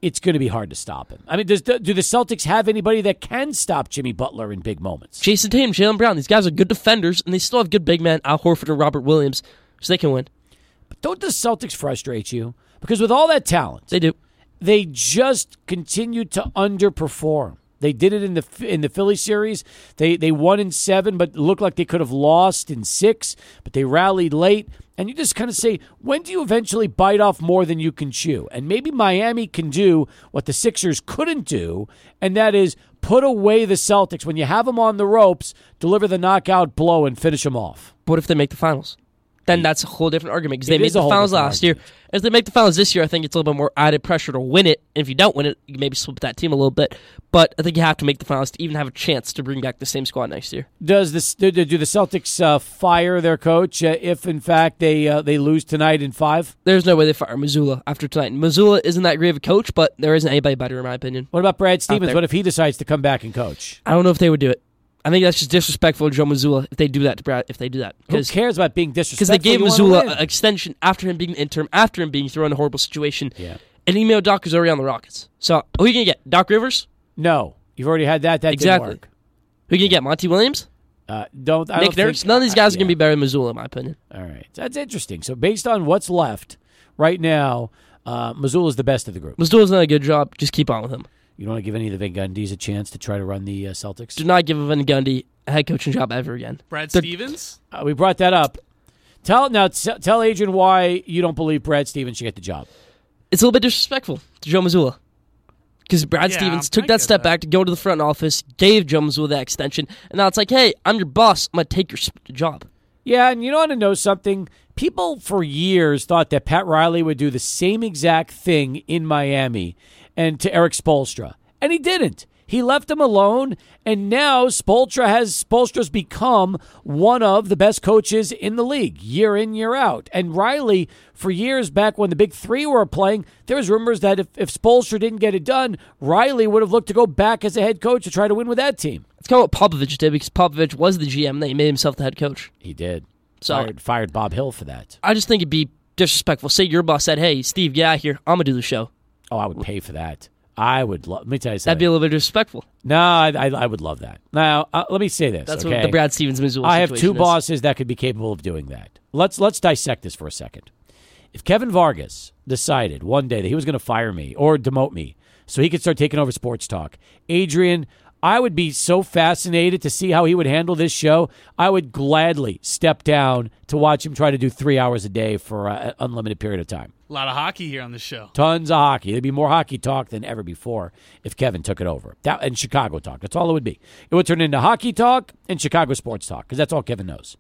it's going to be hard to stop him. I mean, does the, do the Celtics have anybody that can stop Jimmy Butler in big moments? Jason Tatum, Jaylen Brown, these guys are good defenders, and they still have good big men, Al Horford and Robert Williams, so they can win. But don't the Celtics frustrate you? Because with all that talent, They do. they just continue to underperform. They did it in the in the Philly series. They they won in seven, but looked like they could have lost in six. But they rallied late, and you just kind of say, when do you eventually bite off more than you can chew? And maybe Miami can do what the Sixers couldn't do, and that is put away the Celtics when you have them on the ropes, deliver the knockout blow, and finish them off. What if they make the finals? Then that's a whole different argument because It they made is a the whole finals different last year. As they make the finals this year, I think it's a little bit more added pressure to win it. And if you don't win it, you can maybe split that team a little bit. But I think you have to make the finals to even have a chance to bring back the same squad next year. Does this do, do the Celtics uh, fire their coach uh, if, in fact, they uh, they lose tonight in five? There's no way they fire Missoula after tonight. Missoula isn't that great of a coach, but there isn't anybody better in my opinion. What about Brad Stevens? there. What if he decides to come back and coach? I don't know if they would do it. I think that's just disrespectful to Joe Missoula if they do that to Brad. If they do that, Who cares about being disrespectful? Because they gave You wanna Missoula win. an extension after him being the interim, after him being thrown in a horrible situation. Yeah. And email Doc is already on the Rockets. So who are you gonna get? Doc Rivers? No, you've already had that. That Exactly. didn't work. Who are you gonna get? Monty Williams? Uh, don't I Nick don't think- Nurse? None of these guys uh, are gonna be better than Missoula, in my opinion. All right, that's interesting. So based on what's left right now, uh, Missoula's the best of the group. Missoula's done a good job. Just keep on with him. You don't want to give any of the Van Gundys a chance to try to run the uh, Celtics? Do not give Van Gundy a head coaching job ever again. Brad The- Stevens? Uh, we brought that up. Tell now. T- tell Adrian why you don't believe Brad Stevens should get the job. It's a little bit disrespectful to Joe Missoula. Because Brad Yeah, Stevens I took that get step that. back to go to the front office, gave Joe Missoula that extension, and now it's like, hey, I'm your boss. I'm going to take your sp- job. Yeah, and you want to know something? People for years thought that Pat Riley would do the same exact thing in Miami and to Eric Spoelstra, and he didn't. He left him alone, and now Spoelstra has Spoelstra's become one of the best coaches in the league, year in, year out. And Riley, for years back when the big three were playing, there was rumors that if, if Spoelstra didn't get it done, Riley would have looked to go back as a head coach to try to win with that team. It's kind of what Popovich did because Popovich was the G M, and then he made himself the head coach. He did. So Fired, fired Bob Hill for that. I just think it'd be disrespectful. Say your boss said, hey, Steve, get out of here. I'm going to do the show. Oh, I would pay for that. I would love. Let me tell you something. That'd be a little bit disrespectful. No, I, I, I would love that. Now, uh, let me say this. That's okay? what the Brad Stevens Missoula I have situation two is. bosses that could be capable of doing that. Let's let's dissect this for a second. If Kevin Vargas decided one day that he was going to fire me or demote me so he could start taking over sports talk, Adrian, I would be so fascinated to see how he would handle this show. I would gladly step down to watch him try to do three hours a day for uh, an unlimited period of time. A lot of hockey here on the show. Tons of hockey. There'd be more hockey talk than ever before if Kevin took it over. That and Chicago talk. That's all it would be. It would turn into hockey talk and Chicago sports talk because that's all Kevin knows.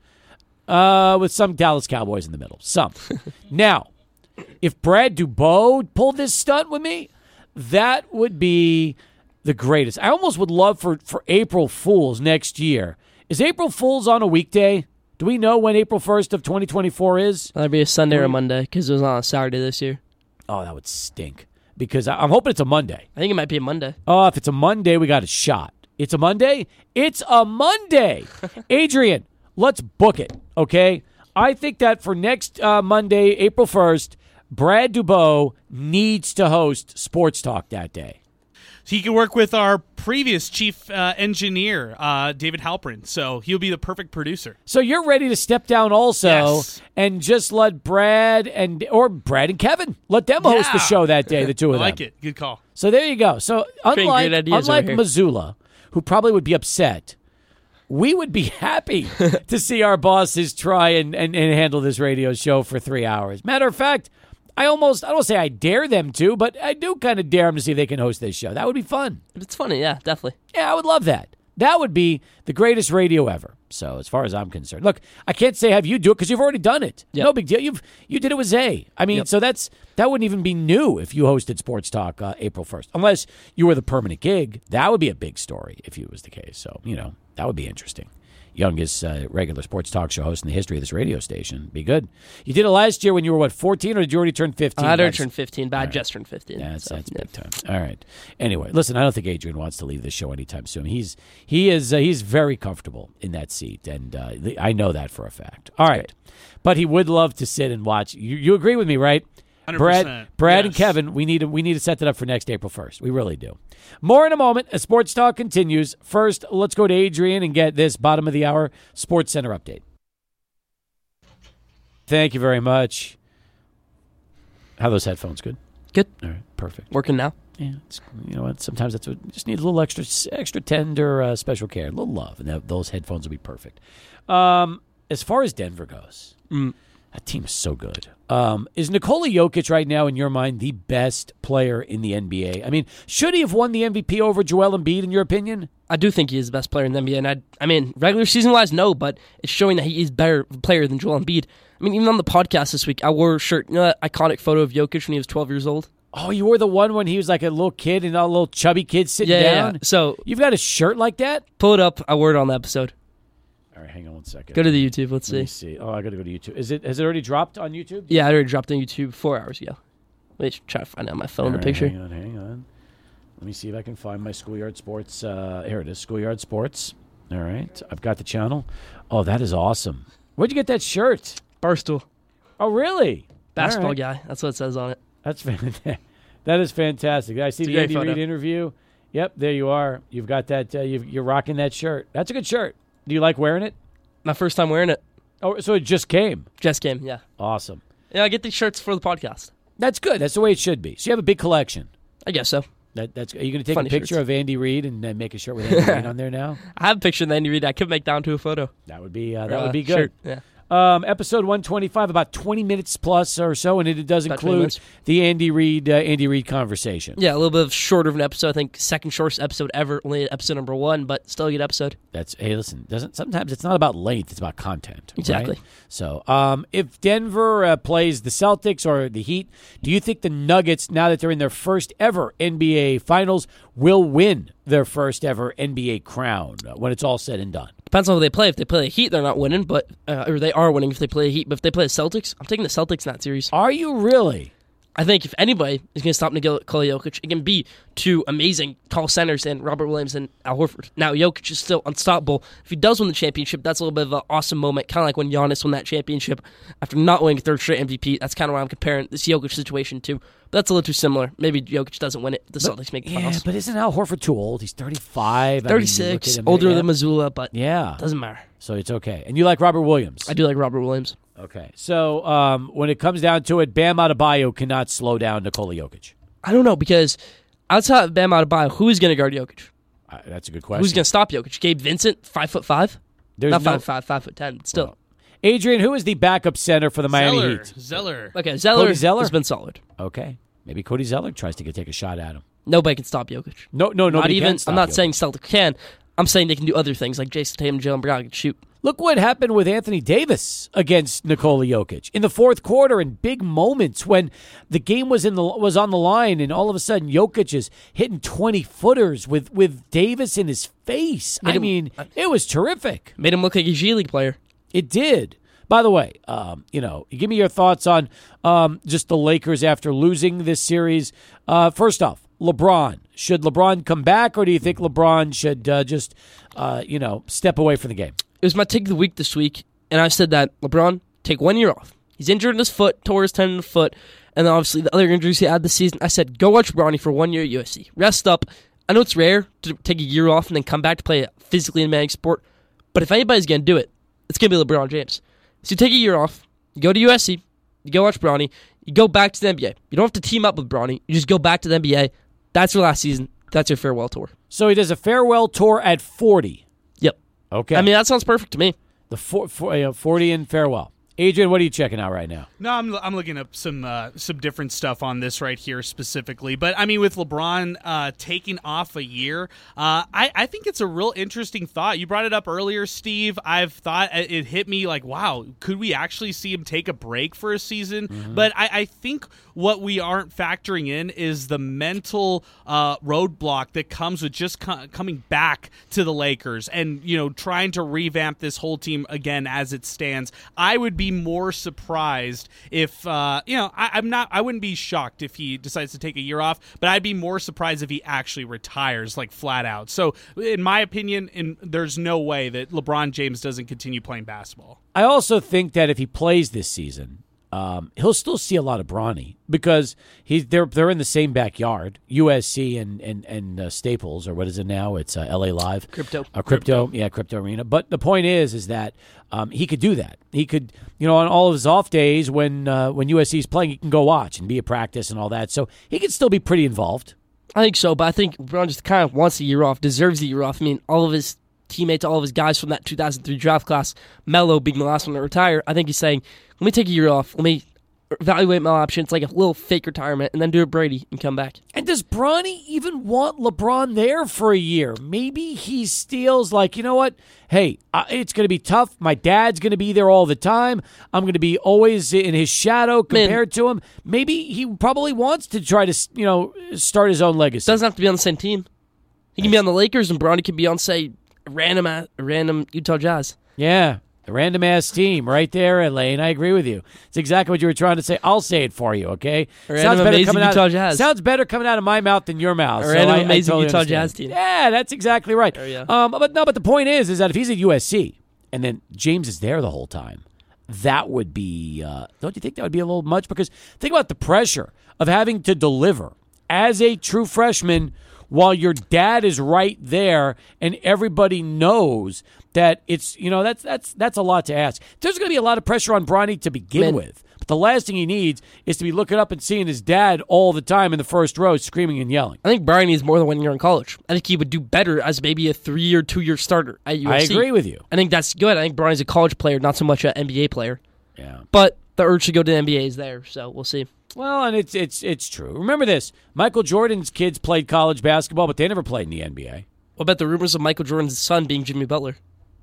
Uh, with some Dallas Cowboys in the middle. Some. Now, if Brad Dubois pulled this stunt with me, that would be the greatest. I almost would love for, for April Fools next year. Is April Fools on a weekday? Do we know when April first of twenty twenty-four is? That'd be a Sunday or a Monday because it was on a Saturday this year. Oh, that would stink. Because I- I'm hoping it's a Monday. I think it might be a Monday. Oh, if it's a Monday, we got a shot. It's a Monday? It's a Monday. Adrian, let's book it, okay? I think that for next uh, Monday, April first, Brad Dubois needs to host Sports Talk that day. He can work with our previous chief uh, engineer, uh, David Halprin, so he'll be the perfect producer. So you're ready to step down also Yes. and just let Brad and or Brad and Kevin, let them host the Yeah. show that day, the two I of them. like it. Good call. So there you go. So Creating unlike, great ideas unlike over here. Missoula, who probably would be upset, we would be happy to see our bosses try and, and, and handle this radio show for three hours. Matter of fact, I almost, I don't say I dare them to, but I do kind of dare them to see if they can host this show. That would be fun. It's funny, yeah, definitely. Yeah, I would love that. That would be the greatest radio ever. So as far as I'm concerned, look, I can't say have you do it because you've already done it. Yep. No big deal. You've you did it with Zay. I mean, Yep. so that's that wouldn't even be new if you hosted Sports Talk uh, April first, unless you were the permanent gig. That would be a big story if it was the case. So you know that would be interesting. Youngest uh, regular sports talk show host in the history of this radio station. Be good. You did it last year when you were, what, fourteen, or did you already turn fifteen? I had already That's- turned fifteen, but I just turned fifteen. Yeah, that's, so, that's yeah. big time. All right. Anyway, listen, I don't think Adrian wants to leave this show anytime soon. He's he is uh, he's very comfortable in that seat, and uh, I know that for a fact. All right. But he would love to sit and watch. You, you agree with me, right? one one hundred Brad, percent. Brad yes. and Kevin, we need to we need to set that up for next April first. We really do. More in a moment as Sports Talk continues. First, let's go to Adrian and get this bottom of the hour Sports Center update. Thank you very much. How are those headphones? Good? Good. All right, perfect. Working now. Yeah, it's, you know what? Sometimes that's what just need a little extra, extra tender uh, special care, a little love, and that, those headphones will be perfect. Um, as far as Denver goes, Mm. that team is so good. Um, is Nikola Jokic right now, in your mind, the best player in the N B A? I mean, should he have won the M V P over Joel Embiid, in your opinion? I do think he is the best player in the N B A, and I, I mean, regular season-wise, no, but it's showing that he is better player than Joel Embiid. I mean, even on the podcast this week, I wore a shirt, you know that iconic photo of Jokic when he was twelve years old? Oh, you wore the one when he was like a little kid and a little chubby kid sitting Yeah, down? yeah. So You've got a shirt like that? pull it up. I wore it on the episode. All right, hang on one second. Go to the YouTube. Let's Let me see. see. Oh, I got to go to YouTube. Is it? Has it already dropped on YouTube? Yeah, I already dropped on YouTube four hours ago. Let me try to find it on my phone, All the right, picture. Hang on, hang on. Let me see if I can find my Schoolyard Sports. Uh, here it is, Schoolyard Sports. All right, I've got the channel. Oh, that is awesome. Where'd you get that shirt? Barstool. Oh, really? Basketball All right. guy. That's what it says on it. That's fantastic. That is fantastic. I see It's a the great Andy photo. Reid interview. Yep, there you are. You've got that. Uh, you've, you're rocking that shirt. That's a good shirt. Do you like wearing it? My first time wearing it. Oh, so it just came. Just came, yeah. Awesome. Yeah, I get these shirts for the podcast. That's good. That's the way it should be. So you have a big collection. I guess so. That, that's. Are you going to take Funny a picture shirts. of Andy Reid and uh, make a shirt with Andy Reid on there now? I have a picture of Andy Reid I could make down to a photo. That would be. Uh, that Or, would uh, be good. shirt, yeah. Um, episode one twenty-five, about twenty minutes plus or so, and it, it does About twenty include minutes. the Andy Reid uh, Andy Reid conversation. Yeah, a little bit of shorter of an episode. I think second shortest episode ever, only episode number one, but still a good episode. That's hey, listen. Doesn't sometimes it's not about length; it's about content. Exactly. right? So, um, if Denver uh, plays the Celtics or the Heat, do you think the Nuggets, now that they're in their first ever N B A Finals, will win their first ever N B A crown uh, when it's all said and done? Depends on who they play. If they play the Heat, they're not winning, but uh, or they are winning if they play the Heat. But if they play the Celtics, I'm taking the Celtics in that series. Are you really? I think if anybody is going to stop Nikola Jokic, it can be two amazing tall centers in Robert Williams and Al Horford. Now, Jokic is still unstoppable. If he does win the championship, that's a little bit of an awesome moment, kind of like when Giannis won that championship after not winning a third straight M V P. That's kind of why I'm comparing this Jokic situation to. But that's a little too similar. Maybe Jokic doesn't win it. The Celtics make the Yeah, finals. but isn't Al Horford too old? He's thirty-five. thirty-six, I mean, you look at him, older yeah. than Missoula, but Yeah. doesn't matter. So it's okay. And you like Robert Williams? I do like Robert Williams. Okay. So um, when it comes down to it, Bam Adebayo cannot slow down Nikola Jokic. I don't know, because outside of Bam Adebayo, who is going to guard Jokic? Uh, that's a good question. Who's going to stop Jokic? Gabe Vincent, five foot five? There's Not no- five five, five foot ten, but still. Well, Adrian, who is the backup center for the Miami Zeller. Heat? Zeller. Okay, Zeller, Cody Zeller? has been solid. Okay. Maybe Cody Zeller tries to get, take a shot at him. Nobody can stop Jokic. No, no, not nobody even. can stop I'm not Jokic. saying Celtics can. I'm saying they can do other things like Jason Tatum and Jalen Brown can shoot. Look what happened with Anthony Davis against Nikola Jokic in the fourth quarter in big moments when the game was in the was on the line, and all of a sudden Jokic is hitting twenty footers with with Davis in his face. Made I him- mean, it was terrific. Made him look like a G League player. It did. By the way, um, you know, give me your thoughts on um, just the Lakers after losing this series. Uh, first off, LeBron. Should LeBron come back, or do you think LeBron should uh, just, uh, you know, step away from the game? It was my take of the week this week, and I said that LeBron, take one year off. He's injured in his foot, tore his tendon in the foot, and then obviously the other injuries he had this season. I said, go watch Bronny for one year at U S C. Rest up. I know it's rare to take a year off and then come back to play a physically demanding sport, but if anybody's going to do it, it's going to be LeBron James. So you take a year off, you go to U S C, you go watch Bronny, you go back to the N B A. You don't have to team up with Bronny. You just go back to the N B A. That's your last season. That's your farewell tour. So he does a farewell tour at forty. Yep. Okay. I mean, that sounds perfect to me. the four, four, uh, forty and farewell. Adrian, what are you checking out right now? No, I'm I'm looking up some uh, some different stuff on this right here specifically. But I mean, with LeBron uh, taking off a year, uh, I I think it's a real interesting thought. You brought it up earlier, Steve. I've thought it hit me like, wow, could we actually see him take a break for a season? Mm-hmm. But I, I think what we aren't factoring in is the mental uh, roadblock that comes with just co- coming back to the Lakers and you know trying to revamp this whole team again as it stands. I would be more surprised if uh, you know I, I'm not. I wouldn't be shocked if he decides to take a year off, but I'd be more surprised if he actually retires like flat out. So, in my opinion, in, there's no way that LeBron James doesn't continue playing basketball. I also think that if he plays this season, um, he'll still see a lot of Bronny because he's they're they're in the same backyard. U S C and and and uh, Staples, or what is it now? It's uh, L A Live, Crypto, uh, crypto, yeah, Crypto Arena. But the point is, is that um, he could do that. He could, you know, on all of his off days when uh, when U S C is playing, he can go watch and be at practice and all that. So he could still be pretty involved. I think so, but I think LeBron just kind of wants a year off, deserves a year off. I mean, all of his teammates, all of his guys from that two thousand three draft class, Melo being the last one to retire, I think he's saying, let me take a year off, let me evaluate my options, like a little fake retirement, and then do it Brady and come back. And does Bronny even want LeBron there for a year? Maybe he steals like, you know what? Hey, uh, it's going to be tough. My dad's going to be there all the time. I'm going to be always in his shadow compared Man, to him. Maybe he probably wants to try to, you know, start his own legacy. Doesn't have to be on the same team. He can be on the Lakers, and Bronny can be on, say, a random, a random Utah Jazz. Yeah. A random-ass team right there, Elaine. I agree with you. It's exactly what you were trying to say. I'll say it for you, okay? A random amazing Utah out, Jazz. Sounds better coming out of my mouth than your mouth. A so random I, amazing I totally Utah understand. Jazz team. Yeah, that's exactly right. Oh, yeah. Um, but no, but the point is, is that if he's at U S C and then James is there the whole time, that would be, uh, don't you think that would be a little much? Because think about the pressure of having to deliver as a true freshman while your dad is right there and everybody knows that it's, you know, that's that's that's a lot to ask. There's going to be a lot of pressure on Bronny to begin Man. with. But the last thing he needs is to be looking up and seeing his dad all the time in the first row screaming and yelling. I think Bronny needs more than one year in college. I think he would do better as maybe a three or two-year starter at U S C. I agree with you. I think that's good. I think Bronny's a college player, not so much an N B A player. Yeah. But the urge to go to the N B A is there, so we'll see. Well, and it's it's it's true. Remember this. Michael Jordan's kids played college basketball, but they never played in the N B A. What about the rumors of Michael Jordan's son being Jimmy Butler?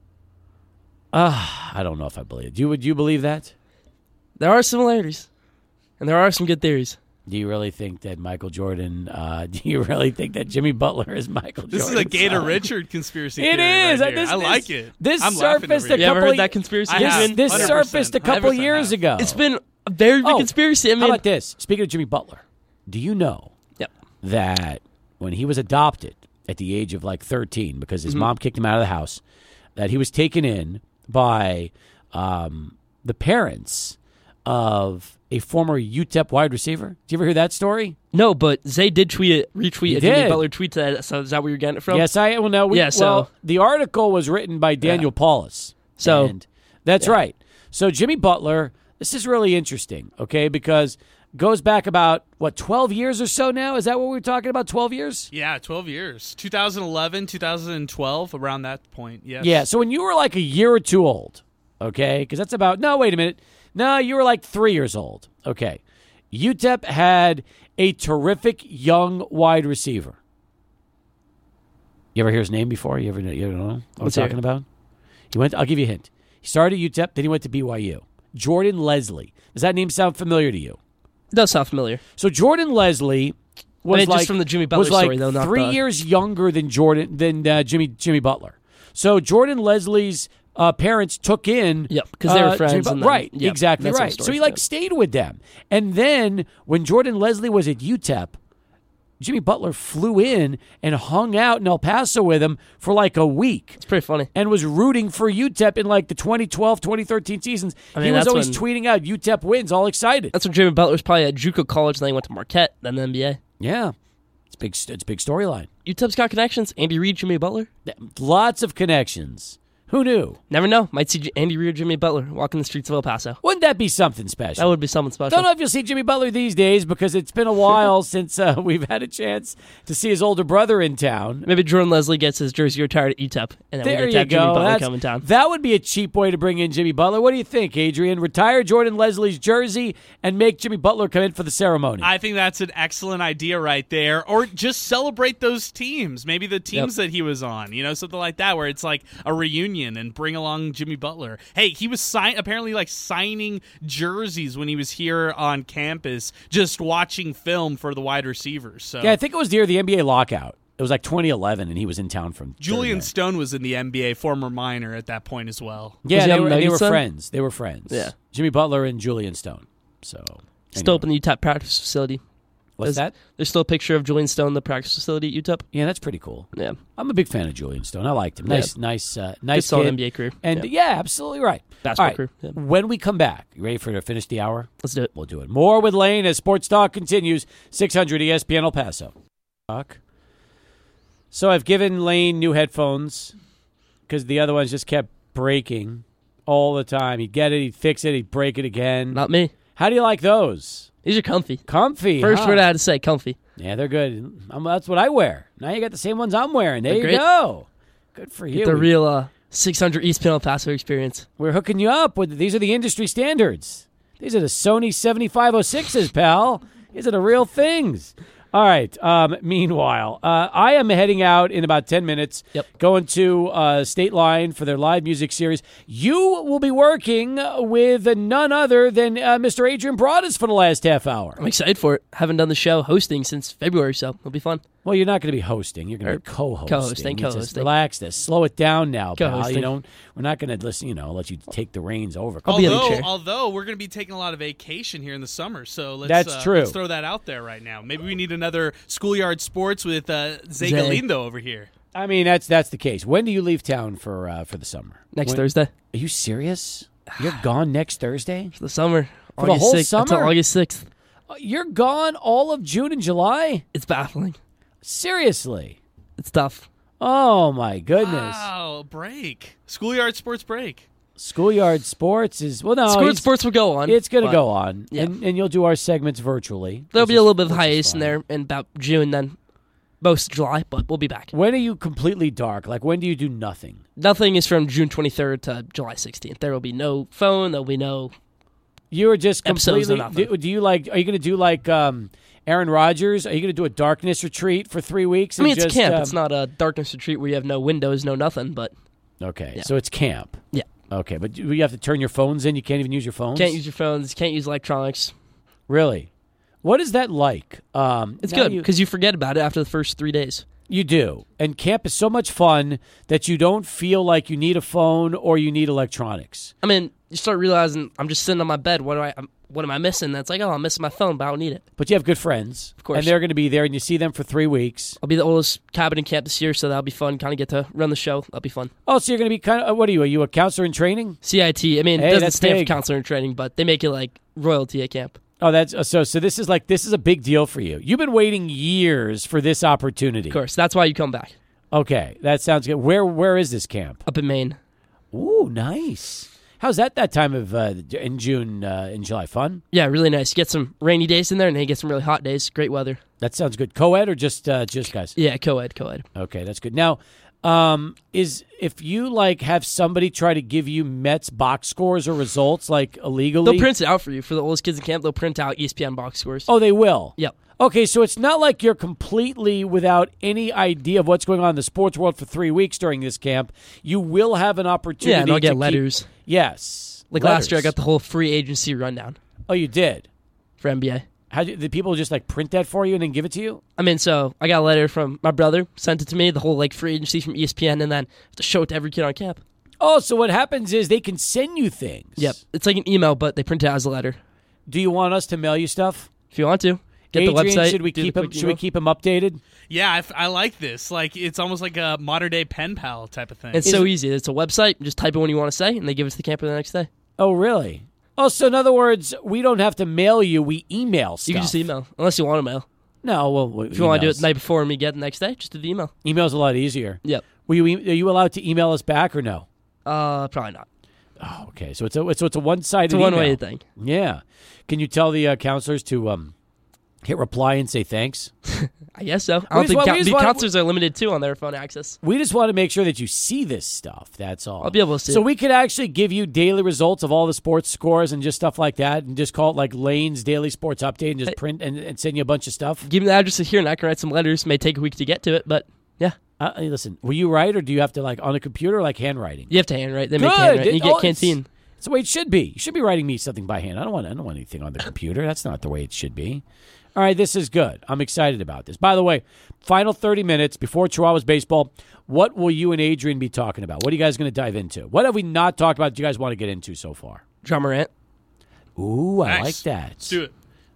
Uh, I don't know if I believe it. Do you, would you believe that? There are similarities, and there are some good theories. Do you really think that Michael Jordan, uh, do you really think that Jimmy Butler is Michael Jordan? This is a Gator Richard conspiracy It theory is. right This- I this- like it. This I'm laughing surfaced over a here. You ever couple heard that conspiracy? I This, have. this one hundred percent. surfaced a one hundred couple percent years have. ago. It's been a very big Oh, conspiracy. I How mean, about this? Speaking of Jimmy Butler, do you know Yep. that when he was adopted at the age of like thirteen, because his Mhm. mom kicked him out of the house, that he was taken in by um, the parents of a former U T E P wide receiver? Did you ever hear that story? No, but Zay did tweet it, retweet He it. Jimmy did. Butler tweets that. So is that where you're getting it from? Yes, I well no. We, Yeah, so- well, the article was written by Daniel Paulus. So- and that's yeah. right. So Jimmy Butler, this is really interesting, okay, because goes back about what twelve years or so now. Is that what we were talking about? Twelve years? Yeah, twelve years. twenty eleven, twenty twelve, around that point. Yes. Yeah. So when you were like a year or two old, okay, because that's about no. Wait a minute. No, you were like three years old. Okay. U T E P had a terrific young wide receiver. You ever hear his name before? You ever, you ever know what I'm Let's hear talking it. about? He went. I'll give you a hint. He started at U T E P, then he went to B Y U. Jordan Leslie. Does that name sound familiar to you? It does sound familiar. So Jordan Leslie was I mean, just like from the Jimmy Butler was like story, though, not three the- years younger than Jordan than uh, Jimmy Jimmy Butler. So Jordan Leslie's uh, parents took in Yep, 'cause they were uh, friends Jimmy Bu- and then- right, yep, exactly that's the right. story, So he like yep. stayed with them, and then when Jordan Leslie was at U T E P, Jimmy Butler flew in and hung out in El Paso with him for like a week. It's pretty funny. And was rooting for U T E P in like the twenty twelve, twenty thirteen seasons. I mean, he was that's always when- tweeting out U T E P wins, all excited. That's when Jimmy Butler was probably at JUCO college, and then he went to Marquette, then the N B A. Yeah, it's big. It's a big storyline. U T E P's got connections. Andy Reid, Jimmy Butler. Lots of connections. Who knew? Never know. Might see J- Andy Reid or Jimmy Butler walking the streets of El Paso. Wouldn't that be something special? That would be something special. Don't know if you'll see Jimmy Butler these days because it's been a while since uh, we've had a chance to see his older brother in town. Maybe Jordan Leslie gets his jersey retired at U T E P, and then There we get to you have Jimmy go. Butler That's- come in town. That would be a cheap way to bring in Jimmy Butler. What do you think, Adrian? Retire Jordan Leslie's jersey and make Jimmy Butler come in for the ceremony. I think that's an excellent idea right there. Or just celebrate those teams. Maybe the teams Yep. that he was on, you know, something like that, where it's like a reunion and bring along Jimmy Butler. Hey, he was sign- apparently like signing jerseys when he was here on campus, just watching film for the wide receivers. So yeah, I think it was near the N B A lockout. It was like twenty eleven, and he was in town from Julian during Stone was in the N B A, former minor at that point as well. that. Yeah, Was he they on were, they Nuggets were then? friends. They were friends. Yeah. Jimmy Butler and Julian Stone. So Still anyway. up in the U T E P practice facility. What's There's, that? There's still a picture of Julian Stone in the practice facility at U T E P. Yeah, that's pretty cool. Yeah. I'm a big fan of Julian Stone. I liked him. Nice, Yeah. nice, uh, nice Good solid kid. N B A career. And Yeah. yeah, absolutely right. Basketball All right. career, yeah. When we come back, you ready for to finish the hour? Let's do it. We'll do it. More with Lane as Sports Talk continues. six hundred E S P N El Paso. So I've given Lane new headphones because the other ones just kept breaking all the time. He'd get it, he'd fix it, he'd break it again. Not me. How do you like those? These are comfy. Comfy. First huh? word I had to say, comfy. Yeah, they're good. I'm, that's what I wear. Now you got the same ones I'm wearing. There They're you great. go. Good for you. The We- real uh, six hundred East Pin El Paso experience. We're hooking you up with these are the industry standards. These are the Sony seventy-five oh sixes, pal. These are the real things. All right. Um, meanwhile, uh, I am heading out in about ten minutes, Yep. going to uh, State Line for their live music series. You will be working with none other than uh, Mister Adrian Broadus for the last half hour. I'm excited for it. Haven't done the show hosting since February, so it'll be fun. Well, you're not going to be hosting. You're going to be co-hosting. co-hosting, You just co-hosting. Relax this. Slow it down now, pal. Co-hosting. You don't. We're not going to listen. You know, let you take the reins over. I'll be in the although, chair. although we're going to be taking a lot of vacation here in the summer, so let's That's uh, true. let's throw that out there right now. Maybe we need another schoolyard sports with uh, Zay Zay. Galindo over here. I mean, that's that's the case. When do you leave town for uh, for the summer? Next When- Thursday Are you serious? You're gone next Thursday? for the summer. For the August whole sixth, Until summer? August sixth. Uh, You're gone all of June and July? It's baffling. Seriously? It's tough. Oh my goodness! Wow, break. Schoolyard sports break. Schoolyard sports is well, no, Schoolyard Oh, he's- sports will go on. It's going to but go on, yeah. and, and you'll do our segments virtually. There'll which be is- a little bit of which is hiatus fine. in there in about June, then most of July, but we'll be back. When are you completely dark? Like when do you do nothing? Nothing is from June twenty-third to July sixteenth. There will be no phone. There'll be no. You are just Episodes or completely. nothing. Do, do you like? Are you going to do like um, Aaron Rodgers? Are you going to do a darkness retreat for three weeks? I mean, and it's just, camp. um, It's not a darkness retreat where you have no windows, no nothing, but Okay, Yeah. so it's camp. yeah. Okay, but do you have to turn your phones in? You can't even use your phones? Can't use your phones. Can't use electronics. Really? What is that like? Um, It's now good you- because you forget about it after the first three days. You do. And camp is so much fun that you don't feel like you need a phone or you need electronics. I mean, you start realizing I'm just sitting on my bed. What do I? I'm, what am I missing? That's like, oh, I'm missing my phone, but I don't need it. But you have good friends. Of course. And they're going to be there, and you see them for three weeks. I'll be the oldest cabin in camp this year, so that'll be fun. Kind of get to run the show. That'll be fun. Oh, so you're going to be kind of, what are you? Are you a counselor in training? C I T. I mean, Hey, it doesn't that's stand big. for counselor in training, but they make it like royalty at camp. Oh, that's so. So this is like this is a big deal for you. You've been waiting years for this opportunity. Of course, that's why you come back Okay, that sounds good. Where where is this camp? up in Maine. Ooh, nice. How's that that time of uh, in June uh, in July? Fun. Yeah, really nice. You get some rainy days in there, and then you get some really hot days. Great weather. That sounds good. Co-ed or just uh, just guys? Yeah, co-ed, co-ed. Okay, that's good. Now, um, is if you like have somebody try to give you Mets box scores or results like illegally? They'll print it out for you for the oldest kids in camp. They'll print out E S P N box scores. Oh, they will. Yep. Okay, so it's not like you're completely without any idea of what's going on in the sports world for three weeks during this camp. You will have an opportunity. Yeah, and I'll to get keep- letters. Yes, Like last year, I letters. got the whole free agency rundown Oh, you did. for N B A. How did the people just like print that for you and then give it to you? I mean, so I got a letter from my brother, sent it to me, the whole like free agency from E S P N, and then have to show it to every kid on camp. Oh, so what happens is they can send you things. Yep. It's like an email, but they print it out as a letter. Do you want us to mail you stuff? If you want to. Get Adrian, the website. should we do the keep him? quick Should we email. keep him updated? Yeah, I, f- I like this. Like it's almost like a modern day pen pal type of thing. It's Is so it- easy. It's a website. You just type in what you want to say, and they give it to the camper the next day. Oh, really? Oh, so in other words, we don't have to mail you. We email stuff. You can just email, unless you want to mail. No, well, If you want to do it the night before and me get it the next day, just do the email. email's a lot easier. Yep. Will you? e- Are you allowed to email us back or no? Uh, probably not. Oh, okay. So it's a so it's a one sided. It's a one-way thing. Yeah. Can you tell the uh, counselors to um, hit reply and say thanks? I guess so. I We don't just think want- coun- we just the want- counselors are limited too on their phone access. We just want to make sure that you see this stuff. That's all. I'll be able to see So it. we could actually give you daily results of all the sports scores and just stuff like that, and just call it like Lane's Daily Sports Update, and just Hey. print and, and send you a bunch of stuff. Give me the address here, and I can write some letters. May take a week to get to it, but yeah, Uh, hey, listen, will you write, or do you have to like on a computer, or like handwriting? you have to handwrite. They make Good. handwrite. You It- get oh, it's- canteen. It's the way it should be. You should be writing me something by hand. I don't want. I don't want anything on the computer. That's not the way it should be. All right, this is good. I'm excited about this. By the way, final thirty minutes before Chihuahuas baseball. What will you and Adrian be talking about? What are you guys going to dive into? What have we not talked about that you guys want to get into so far? John Morant. Ooh, I Nice. like that. Let's do it.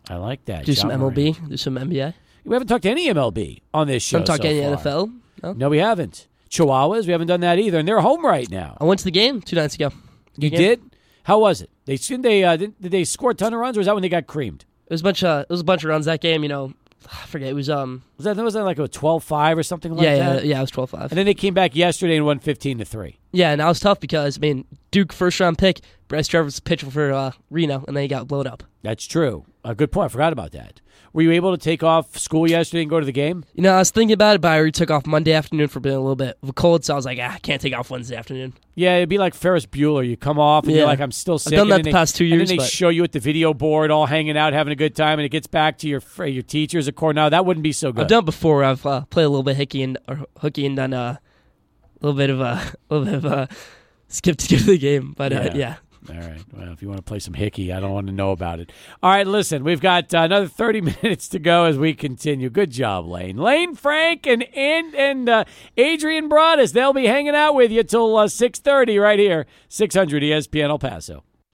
I like that. Do John some M L B, Morant. do some N B A. We haven't talked any M L B on this show. Don't talk so any far. N F L. No? No, we haven't. Chihuahuas, we haven't done that either, and they're home right now. I went to the game two nights ago. You game. did? How was it? They did they uh, did, did they score a ton of runs, or was that when they got creamed? It was a bunch of it was a bunch of runs that game. You know, I forget. It was um. Was that was that like a twelve five or something like yeah, that? yeah, yeah. It was twelve five. And then they came back yesterday and won fifteen to three. Yeah, and that was tough because I mean Duke first round pick, Bryce Trevor's pitching for uh, Reno, and then he got blown up. That's true. A good point. I forgot about that. Were you able to take off school yesterday and go to the game? You know, I was thinking about it, but I already took off Monday afternoon for being a little bit of a cold, so I was like, ah, I can't take off Wednesday afternoon. Yeah, it'd be like Ferris Bueller. You come off and Yeah. you're like, I'm still sick. I've done that and the they, past two And years, then they but- show you at the video board, all hanging out, having a good time, and it gets back to your fr- your teachers at court. Now that wouldn't be so good. I've done it before. I've uh, played a little bit hickey and or hooky and done uh, a little bit of a little bit of a skip to get to the game, but uh, Yeah. yeah. All right. Well, if you want to play some hickey, I don't want to know about it. All right, listen, we've got uh, another thirty minutes to go as we continue. Good job, Lane. Lane, Frank, and and, and uh, Adrian Broadus. They'll be hanging out with you till uh, six thirty right here, six hundred E S P N El Paso.